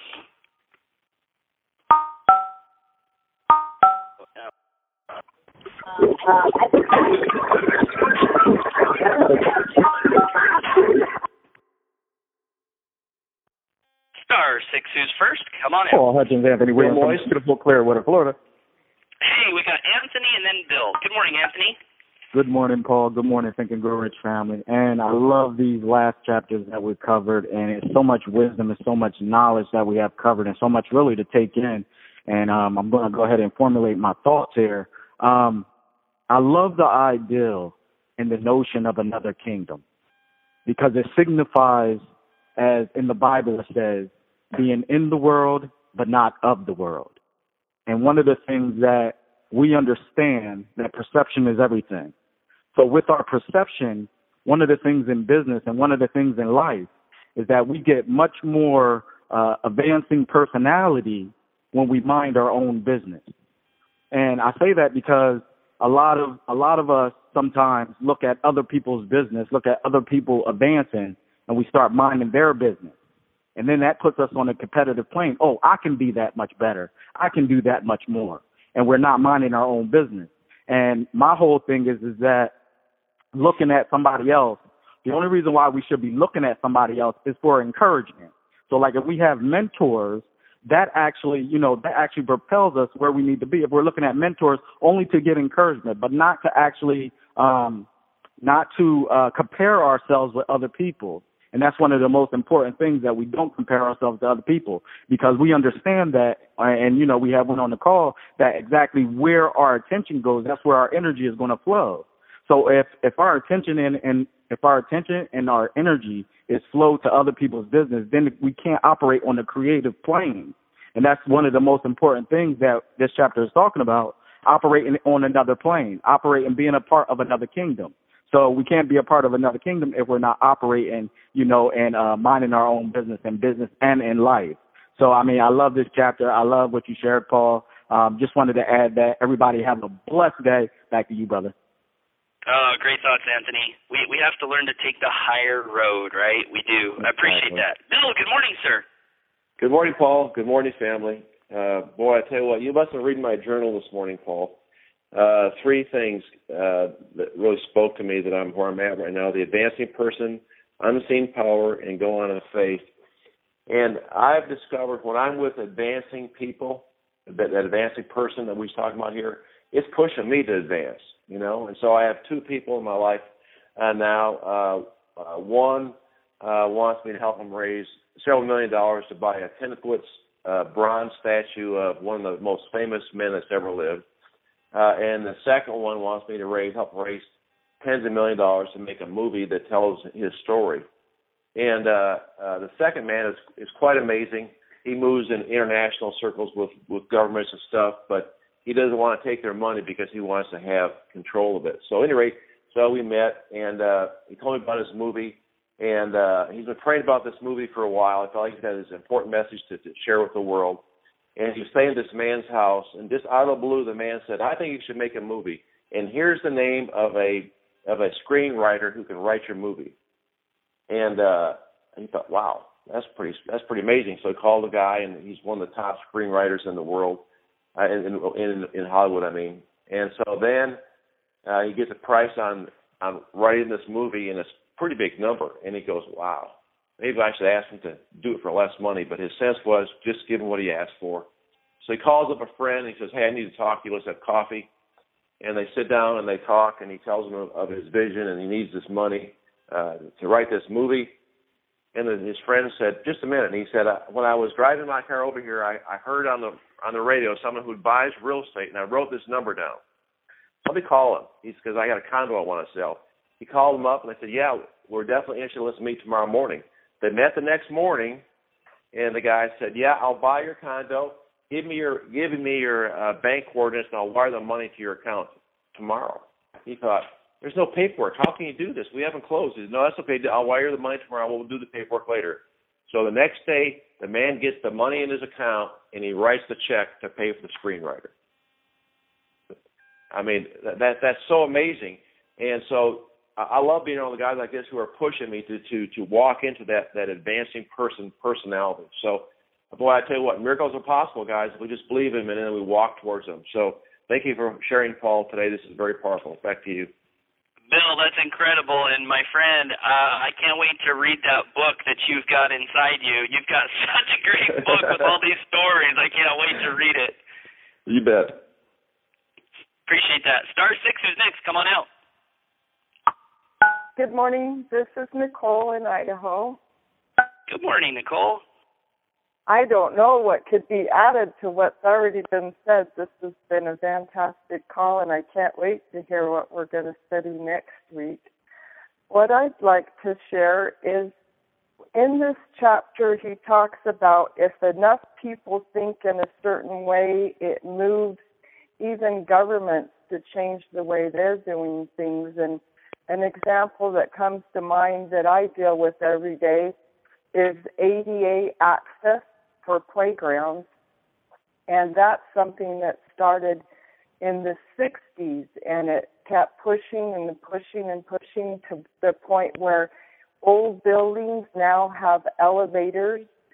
Star six, who's first? Come on in. Paul Hutchins, Anthony Williams from beautiful Clearwater, Florida. Hey, we got Anthony and then Bill. Good morning, Anthony. Good morning, Paul. Good morning, Think and Grow Rich family. And I love these last chapters that we've covered, and it's so much wisdom and so much knowledge that we have covered and so much really to take in. And um, I'm going to go ahead and formulate my thoughts here. Um, I love the ideal and the notion of another kingdom because it signifies, as in the Bible it says, being in the world but not of the world. And one of the things that we understand that perception is everything. So with our perception, one of the things in business and one of the things in life is that we get much more uh, advancing personality when we mind our own business. And I say that because a lot of a lot of us sometimes look at other people's business, look at other people advancing, and we start minding their business. And then that puts us on a competitive plane. Oh, I can be that much better. I can do that much more. And we're not minding our own business. And my whole thing is, is that looking at somebody else, the only reason why we should be looking at somebody else is for encouragement. So like if we have mentors, that actually, you know, that actually propels us where we need to be. If we're looking at mentors only to get encouragement, but not to actually, um, not to uh, compare ourselves with other people. And that's one of the most important things, that we don't compare ourselves to other people, because we understand that, and, you know, we have one on the call, that exactly where our attention goes, that's where our energy is going to flow. So if, if our attention and, and if our attention and our energy is flowed to other people's business, then we can't operate on the creative plane. And that's one of the most important things that this chapter is talking about, operating on another plane, operating, being a part of another kingdom. So we can't be a part of another kingdom if we're not operating, you know, and uh, minding our own business in business and in life. So, I mean, I love this chapter. I love what you shared, Paul. Um, just wanted to add that. Everybody have a blessed day. Back to you, brother. Oh, great thoughts, Anthony. We we have to learn to take the higher road, right? We do. I appreciate that. Bill, good morning, sir. Good morning, Paul. Good morning, family. Uh, boy, I tell you what, you must have read my journal this morning, Paul. Uh, three things uh, that really spoke to me that I'm where I'm at right now: the advancing person, unseen power, and go on in faith. And I've discovered when I'm with advancing people, that, that advancing person that we was talking about here, it's pushing me to advance, you know. And so I have two people in my life uh, now. Uh, uh, one uh, wants me to help him raise several million dollars to buy a Tenowitz uh, bronze statue of one of the most famous men that's ever lived. Uh, and the second one wants me to raise, help raise tens of million dollars to make a movie that tells his story. And uh, uh, the second man is is quite amazing. He moves in international circles with, with governments and stuff, but he doesn't want to take their money because he wants to have control of it. So at any rate, so we met, and uh, he told me about his movie, and uh, he's been praying about this movie for a while. I felt like he had this important message to, to share with the world. And he was staying at this man's house, and just out of the blue, the man said, "I think you should make a movie. And here's the name of a of a screenwriter who can write your movie." And uh, he thought, "Wow, that's pretty that's pretty amazing." So he called the guy, and he's one of the top screenwriters in the world, uh, in, in in Hollywood, I mean. And so then uh, he gets a price on on writing this movie, and it's a pretty big number. And he goes, "Wow. Maybe I should ask him to do it for less money," but his sense was just give him what he asked for. So he calls up a friend, and he says, "Hey, I need to talk to you. Let's have coffee." And they sit down and they talk, and he tells him of, of his vision, and he needs this money uh, to write this movie. And then his friend said, "Just a minute." And he said, "When I was driving my car over here, I, I heard on the on the radio someone who buys real estate, and I wrote this number down. Let me call him." He said, "Because I got a condo I want to sell." He called him up, and they said, "Yeah, we're definitely interested. Let's meet tomorrow morning." They met the next morning, and the guy said, "Yeah, I'll buy your condo. Give me your give me your uh, bank coordinates, and I'll wire the money to your account tomorrow." He thought, "There's no paperwork. How can you do this? We haven't closed." He said, "No, that's okay. I'll wire the money tomorrow. We'll do the paperwork later." So the next day, the man gets the money in his account, and he writes the check to pay for the screenwriter. I mean, that that's so amazing. And so I love being around guys like this who are pushing me to, to, to walk into that, that advancing person personality. So, boy, I tell you what, miracles are possible, guys, if we just believe them and then we walk towards them. So thank you for sharing, Paul, today. This is very powerful. Back to you. Bill, that's incredible. And my friend, uh, I can't wait to read that book that you've got inside you. You've got such a great book with all these stories. I can't wait to read it. You bet. Appreciate that. Star six is next. Come on out. Good morning. This is Nicole in Idaho. Good morning, Nicole. I don't know what could be added to what's already been said. This has been a fantastic call, and I can't wait to hear what we're going to study next week. What I'd like to share is in this chapter, he talks about if enough people think in a certain way, it moves even governments to change the way they're doing things. And an example that comes to mind that I deal with every day is A D A access for playgrounds. And that's something that started in the sixties, and it kept pushing and pushing and pushing to the point where old buildings now have elevators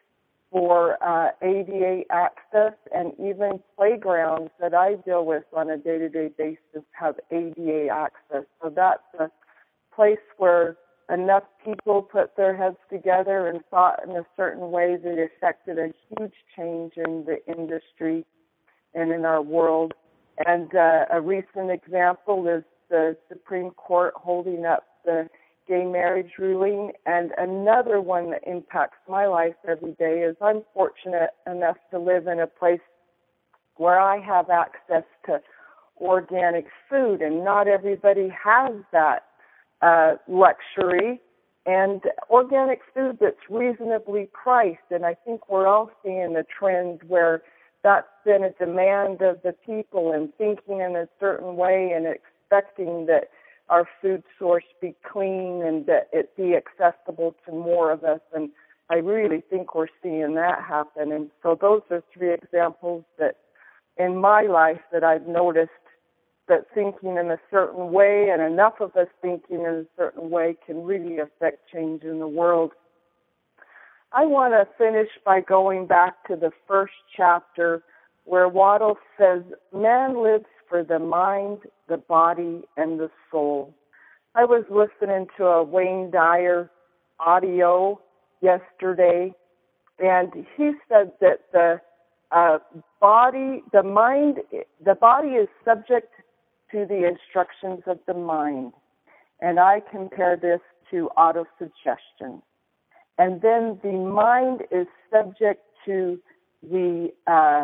for uh, A D A access, and even playgrounds that I deal with on a day-to-day basis have A D A access. So that's a place where enough people put their heads together and thought in a certain way that it affected a huge change in the industry and in our world. And uh, a recent example is the Supreme Court holding up the gay marriage ruling, and another one that impacts my life every day is I'm fortunate enough to live in a place where I have access to organic food, and not everybody has that uh, luxury, and organic food that's reasonably priced. And I think we're all seeing a trend where that's been a demand of the people and thinking in a certain way and expecting that our food source be clean and that it be accessible to more of us. And I really think we're seeing that happen. And so those are three examples that in my life that I've noticed that thinking in a certain way and enough of us thinking in a certain way can really affect change in the world. I want to finish by going back to the first chapter where Waddell says, man lives for the mind, the body, and the soul. I was listening to a Wayne Dyer audio yesterday, and he said that the uh, body, the mind, the body is subject to the instructions of the mind. And I compare this to autosuggestion. And then the mind is subject to the uh,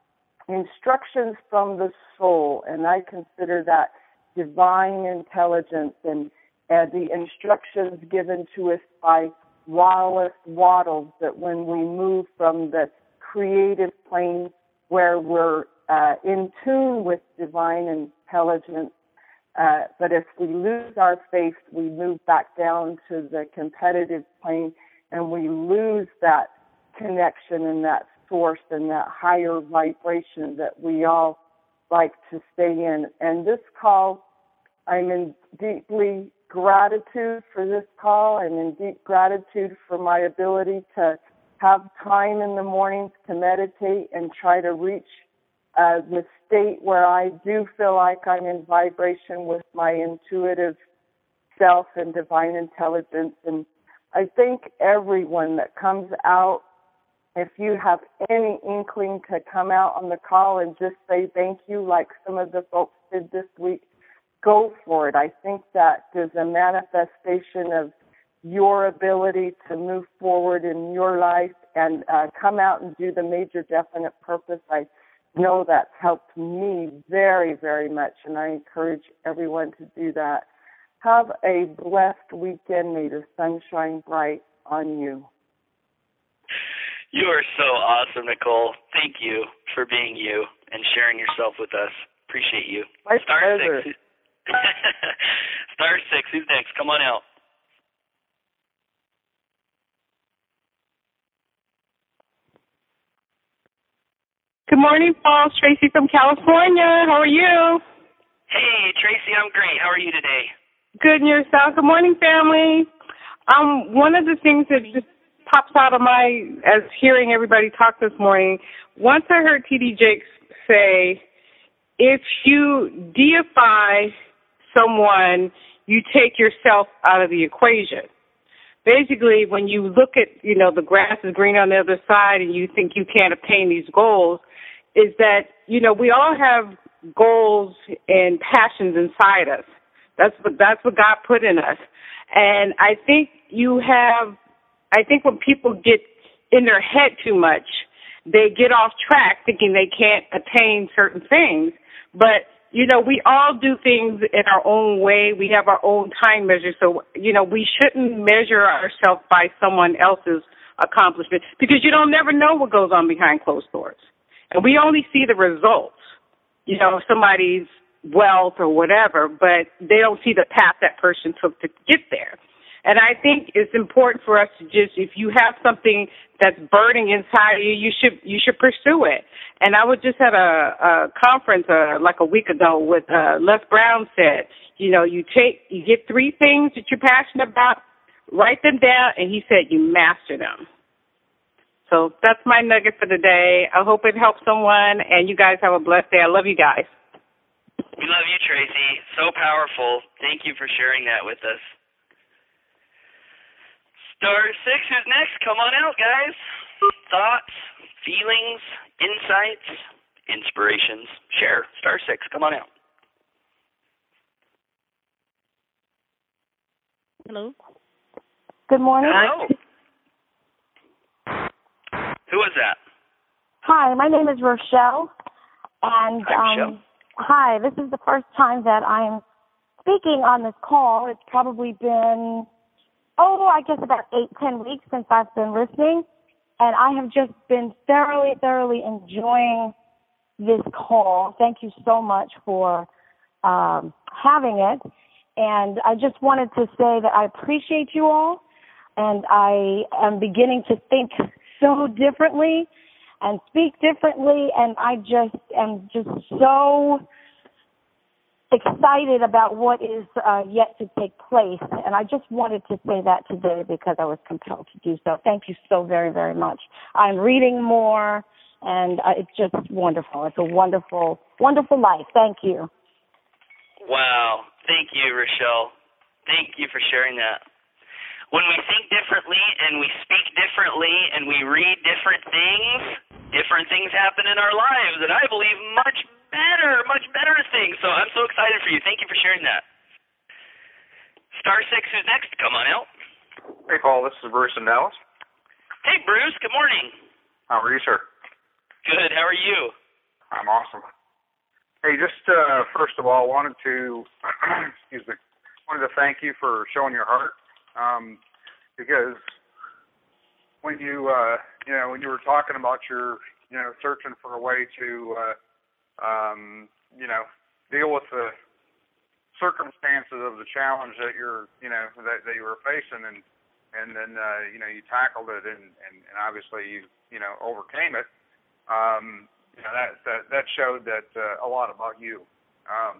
instructions from the soul, and I consider that divine intelligence and, and the instructions given to us by Wallace Waddell, that when we move from the creative plane where we're uh, in tune with divine intelligence, uh, but if we lose our faith, we move back down to the competitive plane and we lose that connection and that source and that higher vibration that we all like to stay in. And this call, I'm in deeply gratitude for this call. I'm in deep gratitude for my ability to have time in the mornings to meditate and try to reach uh, the state where I do feel like I'm in vibration with my intuitive self and divine intelligence. And I thank everyone that comes out. If you have any inkling to come out on the call and just say thank you like some of the folks did this week, go for it. I think that is a manifestation of your ability to move forward in your life and uh, come out and do the major definite purpose. I know that's helped me very, very much, and I encourage everyone to do that. Have a blessed weekend. May the sun shine bright on you. You are so awesome, Nicole. Thank you for being you and sharing yourself with us. Appreciate you. My Star pleasure. six. Star six. Who's next? Come on out. Good morning, Paul. It's Tracy from California. How are you? Hey, Tracy. I'm great. How are you today? Good, and yourself? Good morning, family. Um, one of the things that just pops out of my, as hearing everybody talk this morning, once I heard T D Jakes say, if you deify someone, you take yourself out of the equation. Basically, when you look at, you know, the grass is green on the other side and you think you can't obtain these goals, is that, you know, we all have goals and passions inside us. That's what, that's what God put in us. And I think you have, I think when people get in their head too much, they get off track thinking they can't attain certain things. But, you know, we all do things in our own way. We have our own time measure. So, you know, we shouldn't measure ourselves by someone else's accomplishment because you don't never know what goes on behind closed doors. And we only see the results, you know, somebody's wealth or whatever, but they don't see the path that person took to get there. And I think it's important for us to just, if you have something that's burning inside of you, you should you should pursue it. And I was just at a, a conference uh, like a week ago with uh, Les Brown said, you know, you take you get three things that you're passionate about, write them down, and he said you master them. So that's my nugget for the day. I hope it helps someone, and you guys have a blessed day. I love you guys. We love you, Tracy. So powerful. Thank you for sharing that with us. Star six, who's next? Come on out, guys. Thoughts, feelings, insights, inspirations. Share. Star six, come on out. Hello. Good morning. Hello. Who is that? Hi, my name is Rochelle, and Hi, um, Rochelle. hi. This is the first time that I'm speaking on this call. It's probably been, oh, I guess about eight, ten weeks since I've been listening, and I have just been thoroughly, thoroughly enjoying this call. Thank you so much for um, having it, and I just wanted to say that I appreciate you all, and I am beginning to think so differently and speak differently, and I just am just so excited about what is uh, yet to take place. And I just wanted to say that today because I was compelled to do so. Thank you so very, very much. I'm reading more, and uh, it's just wonderful. It's a wonderful, wonderful life. Thank you. Wow. Thank you, Rochelle. Thank you for sharing that. When we think differently and we speak differently and we read different things, different things happen in our lives, and I believe much better, much better things. So I'm so excited for you. Thank you for sharing that. Star six, who's next? Come on out. Hey, Paul. This is Bruce in Dallas. Hey, Bruce. Good morning. How are you, sir? Good. How are you? I'm awesome. Hey, just uh, first of all, wanted to excuse me, wanted to thank you for showing your heart. Um, because when you, uh, you know, when you were talking about your, you know, searching for a way to, uh, um, you know, deal with the circumstances of the challenge that you're, you know, that, that you were facing, and, and then, uh, you know, you tackled it, and, and, and obviously you, you know, overcame it. Um, you know, that, that, that showed that, uh, a lot about you. Um,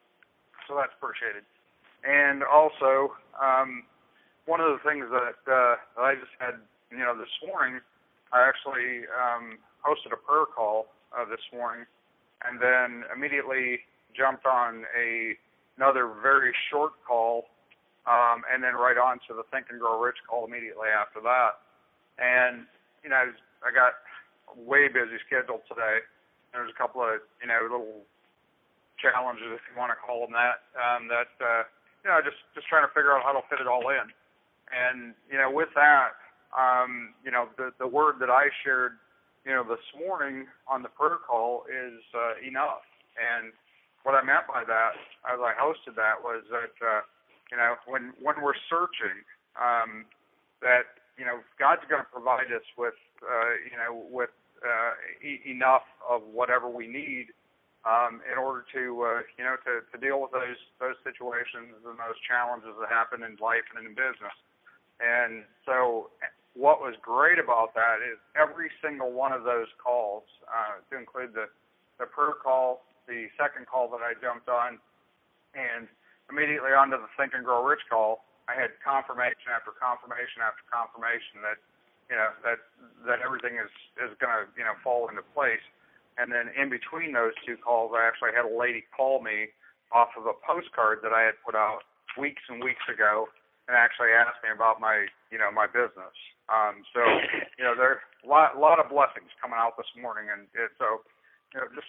so that's appreciated. And also, um, one of the things that, uh, that I just had, you know, this morning, I actually um, hosted a prayer call uh, this morning, and then immediately jumped on a another very short call, um, and then right on to the Think and Grow Rich call immediately after that. And you know, I got a way busy schedule today. There's a couple of, you know, little challenges, if you want to call them that, um, that uh, you know, just just trying to figure out how to fit it all in. And, you know, with that, um, you know, the, the word that I shared, you know, this morning on the prayer call is uh, enough. And what I meant by that, as I hosted that, was that, uh, you know, when, when we're searching, um, that, you know, God's going to provide us with, uh, you know, with uh, e- enough of whatever we need um, in order to, uh, you know, to, to deal with those, those situations and those challenges that happen in life and in business. And so what was great about that is every single one of those calls, uh, to include the, the prayer call, the second call that I jumped on, and immediately onto the Think and Grow Rich call, I had confirmation after confirmation after confirmation that, you know, that that everything is, is going to, you know, fall into place. And then in between those two calls, I actually had a lady call me off of a postcard that I had put out weeks and weeks ago, and actually asked me about my, you know, my business. Um, so, you know, there are a lot, lot of blessings coming out this morning, and it, so, you know, just,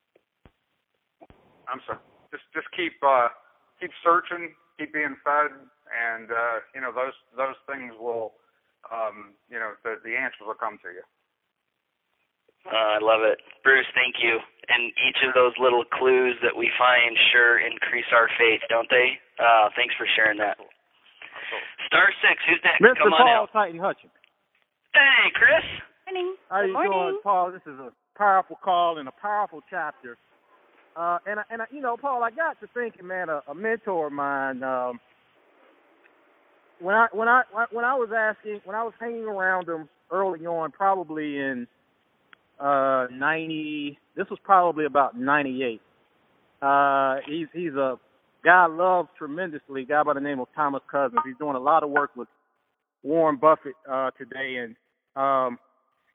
I'm sorry, just, just keep, uh, keep searching, keep being fed, and uh, you know, those, those things will, um, you know, the, the answers will come to you. Uh, I love it. Bruce, thank you. And each of those little clues that we find sure increase our faith, don't they? Uh, thanks for sharing that. Star six, who's next? Mister Come on Paul out. Titan Hutchins. Hey, Chris. Morning. How Good you morning. doing, Paul? This is a powerful call and a powerful chapter. Uh, and, I, and I, you know, Paul, I got to thinking, man, a, a mentor of mine, um, when I when I when I was asking, when I was hanging around him early on, probably in uh, ninety, this was probably about ninety-eight. Uh, he's he's a guy I love tremendously, a guy by the name of Thomas Cousins. He's doing a lot of work with Warren Buffett uh, today, and um,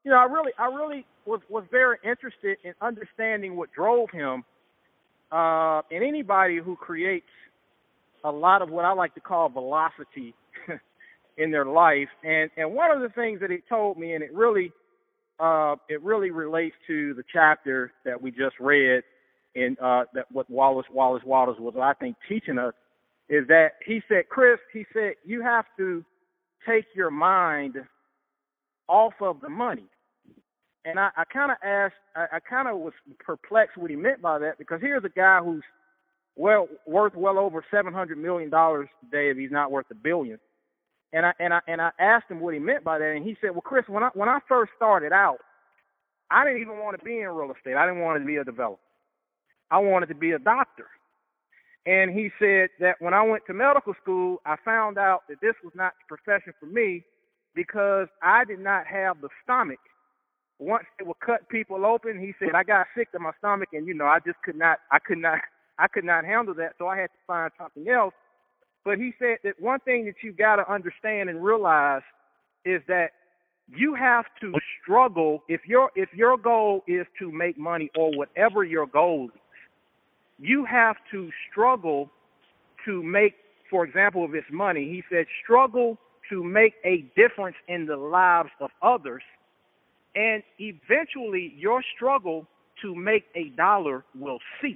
you know, I really, I really was, was very interested in understanding what drove him. Uh, and anybody who creates a lot of what I like to call velocity in their life. And, and one of the things that he told me, and it really, uh, it really relates to the chapter that we just read in, uh, that what Wallace, Wallace Wattles was, I think, teaching us, is that he said, Chris, he said, you have to take your mind off of the money. And I, I kind of asked, I, I kind of was perplexed what he meant by that, because here's a guy who's well worth well over seven hundred million dollars today if he's not worth a billion. And I and I and I asked him what he meant by that, and he said, "Well, Chris, when I when I first started out, I didn't even want to be in real estate. I didn't want to be a developer. I wanted to be a doctor." And he said that when I went to medical school, I found out that this was not the profession for me because I did not have the stomach. Once they would cut people open, he said, I got sick to my stomach, and, you know, I just could not, I could not, I could not handle that, so I had to find something else. But he said that one thing that you got to understand and realize is that you have to struggle. If your if your goal is to make money, or whatever your goal is, you have to struggle to make, for example, if it's money, he said, struggle to make a difference in the lives of others. And eventually your struggle to make a dollar will cease.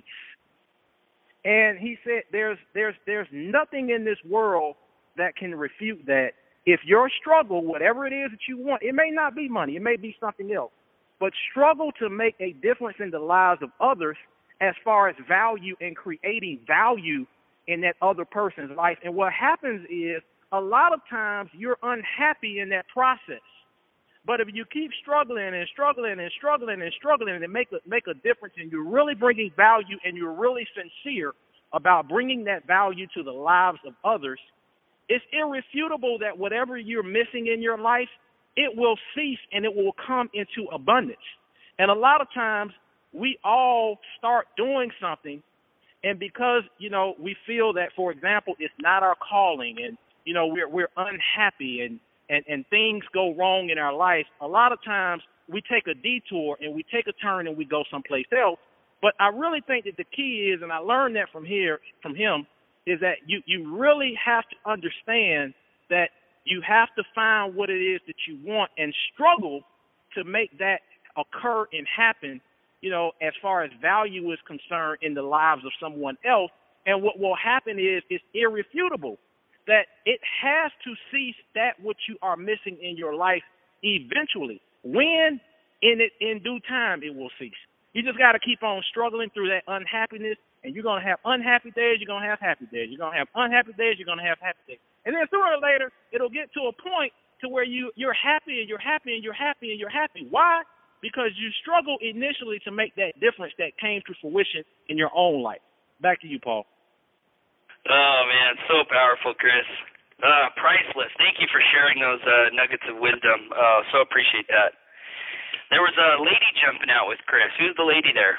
And he said there's there's there's nothing in this world that can refute that. If your struggle, whatever it is that you want, it may not be money, it may be something else, but struggle to make a difference in the lives of others as far as value and creating value in that other person's life. And what happens is a lot of times you're unhappy in that process. But if you keep struggling and struggling and struggling and struggling and make a, make a difference, and you're really bringing value and you're really sincere about bringing that value to the lives of others, it's irrefutable that whatever you're missing in your life, it will cease and it will come into abundance. And a lot of times we all start doing something, and because, you know, we feel that, for example, it's not our calling, and, you know, we're we're unhappy, and And, and things go wrong in our life, a lot of times we take a detour and we take a turn and we go someplace else. But I really think that the key is, and I learned that from here, from him, is that you, you really have to understand that you have to find what it is that you want and struggle to make that occur and happen, you know, as far as value is concerned in the lives of someone else. And what will happen is it's irrefutable that it has to cease that which you are missing in your life eventually. When? In it, in due time, it will cease. You just got to keep on struggling through that unhappiness, and you're going to have unhappy days, you're going to have happy days. You're going to have unhappy days, you're going to have happy days. And then sooner or later, it'll get to a point to where you, you're happy and you're happy and you're happy and you're happy. Why? Because you struggled initially to make that difference that came to fruition in your own life. Back to you, Paul. Oh, man, so powerful, Chris. Uh, priceless. Thank you for sharing those uh, nuggets of wisdom. Uh, so appreciate that. There was a lady jumping out with Chris. Who's the lady there?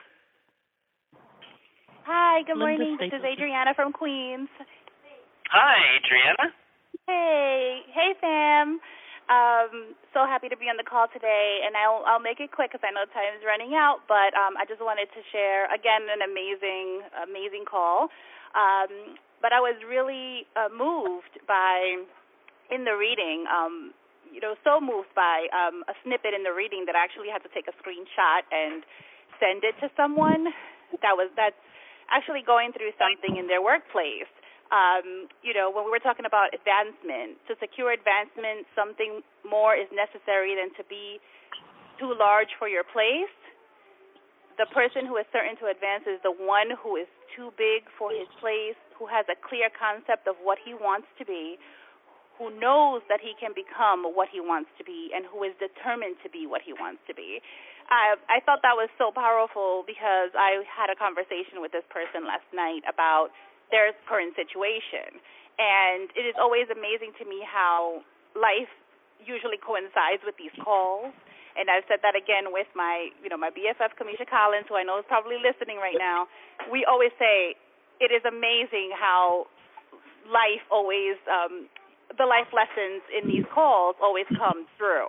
Hi, good Linda morning. This is Stapleton. Adriana from Queens. Hi, Adriana. Hey. Hey, Sam. Um, so happy to be on the call today, and I'll, I'll make it quick because I know time is running out, but um, I just wanted to share, again, an amazing, amazing call. Um, but I was really uh, moved by, in the reading, um, you know, so moved by um, a snippet in the reading that I actually had to take a screenshot and send it to someone that was that's actually going through something in their workplace. Um, you know, when we were talking about advancement, to secure advancement, something more is necessary than to be too large for your place. The person who is certain to advance is the one who is too big for his place, who has a clear concept of what he wants to be, who knows that he can become what he wants to be, and who is determined to be what he wants to be. I, I thought that was so powerful because I had a conversation with this person last night about their current situation. And it is always amazing to me how life usually coincides with these calls. And I've said that again with my, you know, my B F F, Kamisha Collins, who I know is probably listening right now. We always say it is amazing how life always, um, the life lessons in these calls always come through.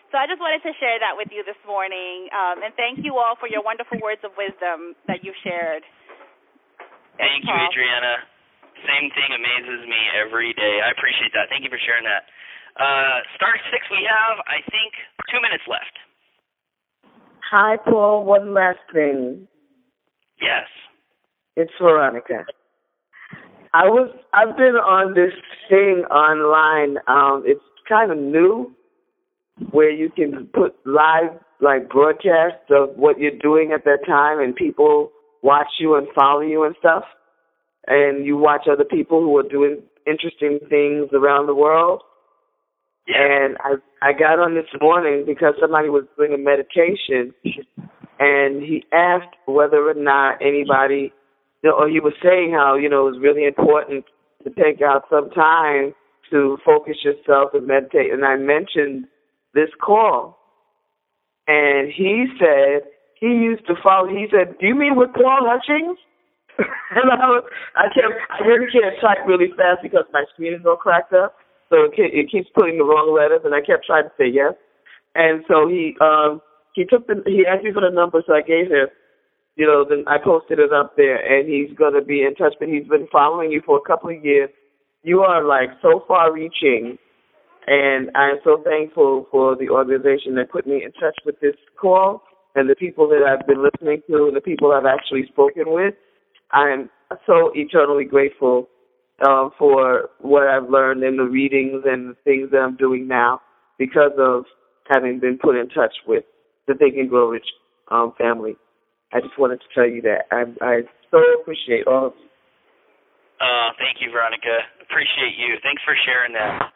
So I just wanted to share that with you this morning, um, and thank you all for your wonderful words of wisdom that you've shared. Thank you, Adriana. Same thing amazes me every day. I appreciate that. Thank you for sharing that. Uh, star six, we have, I think, two minutes left. Hi, Paul. One last thing. Yes. It's Veronica. I was I've been on this thing online. Um, it's kind of new, where you can put live like broadcasts of what you're doing at that time, and people watch you and follow you and stuff. And you watch other people who are doing interesting things around the world. Yeah. And I I got on this morning because somebody was doing a meditation, and he asked whether or not anybody. Or he was saying how, you know, it was really important to take out some time to focus yourself and meditate. And I mentioned this call. And he said he used to follow, he said, do you mean with Paul Hutchings? And I, was, I, kept, I really can't type really fast because my screen is all cracked up. So it, it keeps putting the wrong letters, and I kept trying to say yes. And so he um, he took the, he asked me for the number, so I gave him. You know, then I posted it up there, and he's going to be in touch, but he's been following you for a couple of years. You are, like, so far-reaching, and I'm so thankful for the organization that put me in touch with this call and the people that I've been listening to and the people I've actually spoken with. I'm so eternally grateful um, for what I've learned in the readings and the things that I'm doing now because of having been put in touch with the Think and Grow Rich um, family. I just wanted to tell you that. I, I so appreciate all of you. Uh, thank you, Veronica. Appreciate you. Thanks for sharing that.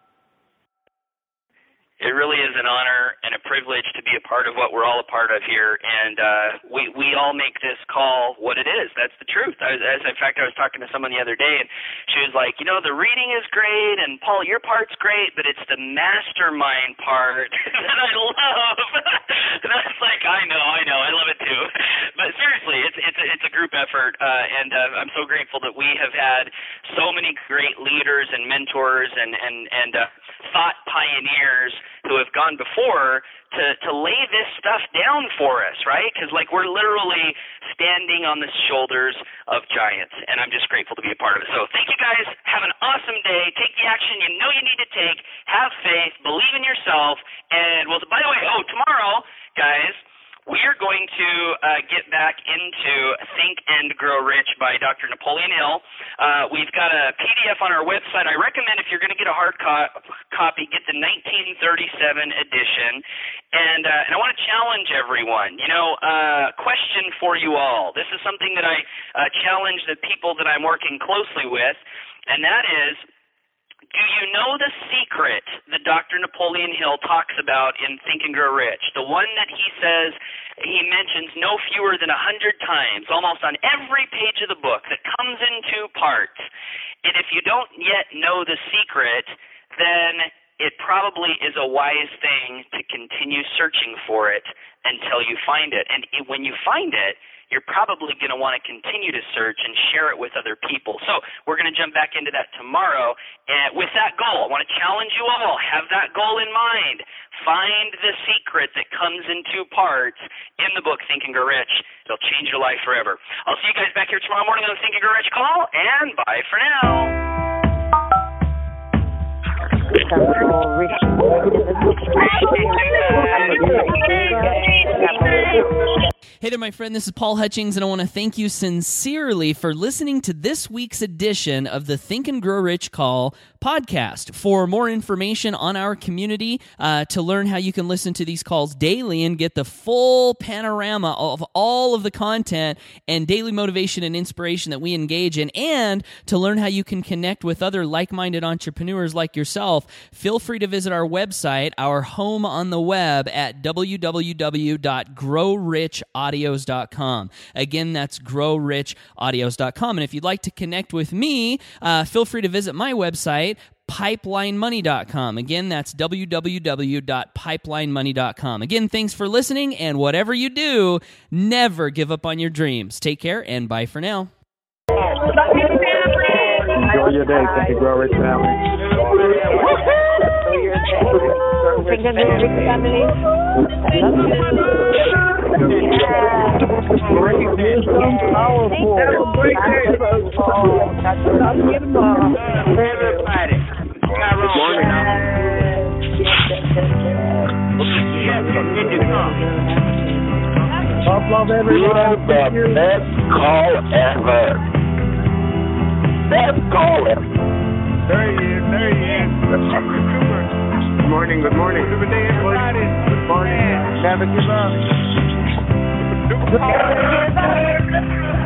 It really is an honor and a privilege to be a part of what we're all a part of here, and uh, we we all make this call what it is. That's the truth. I was, as in fact, I was talking to someone the other day, and she was like, you know, the reading is great, and Paul, your part's great, but it's the mastermind part that I love. And I was like, I know, I know, I love it too. But seriously, it's it's a, it's a group effort, uh, and uh, I'm so grateful that we have had so many great leaders and mentors and and and uh, thought pioneers who have gone before to, to lay this stuff down for us, right? Because, like, we're literally standing on the shoulders of giants, and I'm just grateful to be a part of it. So thank you, guys. Have an awesome day. Take the action you know you need to take. Have faith. Believe in yourself. And, well, by the way, oh, tomorrow, guys, we are going to uh, get back into Think and Grow Rich by Doctor Napoleon Hill. Uh, we've got a P D F on our website. I recommend if you're going to get a hard co- copy, get the nineteen thirty-seven edition. And, uh, and I want to challenge everyone. You know, uh, question for you all. This is something that I uh, challenge the people that I'm working closely with, and that is, do you know the secret that Doctor Napoleon Hill talks about in Think and Grow Rich? The one that he says he mentions no fewer than a hundred times, almost on every page of the book, that comes in two parts. And if you don't yet know the secret, then it probably is a wise thing to continue searching for it until you find it. And it, when you find it, you're probably going to want to continue to search and share it with other people. So we're going to jump back into that tomorrow. And with that goal, I want to challenge you all. Have that goal in mind. Find the secret that comes in two parts in the book Think and Grow Rich. It'll change your life forever. I'll see you guys back here tomorrow morning on the Think and Grow Rich call, and bye for now. Hey there, my friend. This is Paul Hutchings, and I want to thank you sincerely for listening to this week's edition of the Think and Grow Rich Call podcast. For more information on our community, uh, to learn how you can listen to these calls daily and get the full panorama of all of the content and daily motivation and inspiration that we engage in, and to learn how you can connect with other like-minded entrepreneurs like yourself, feel free to visit our website, our home on the web, at w w w dot grow rich audios dot com. Again, that's grow rich audios dot com. And if you'd like to connect with me, uh, feel free to visit my website, pipeline money dot com. Again, that's w w w dot pipeline money dot com. Again, thanks for listening, and whatever you do, never give up on your dreams. Take care, and bye for now. Enjoy your day. Thank you, Grow Rich family. Think of your rich family. I love you. Great wisdom, powerful. Have a great day, folks. Talk to you tomorrow. Everybody. Good morning. Love, love everybody. You're the best call ever. Best call ever. There he is. There he is. Good morning. Good morning. Good day, everybody. Good morning. Never give up. Never give up.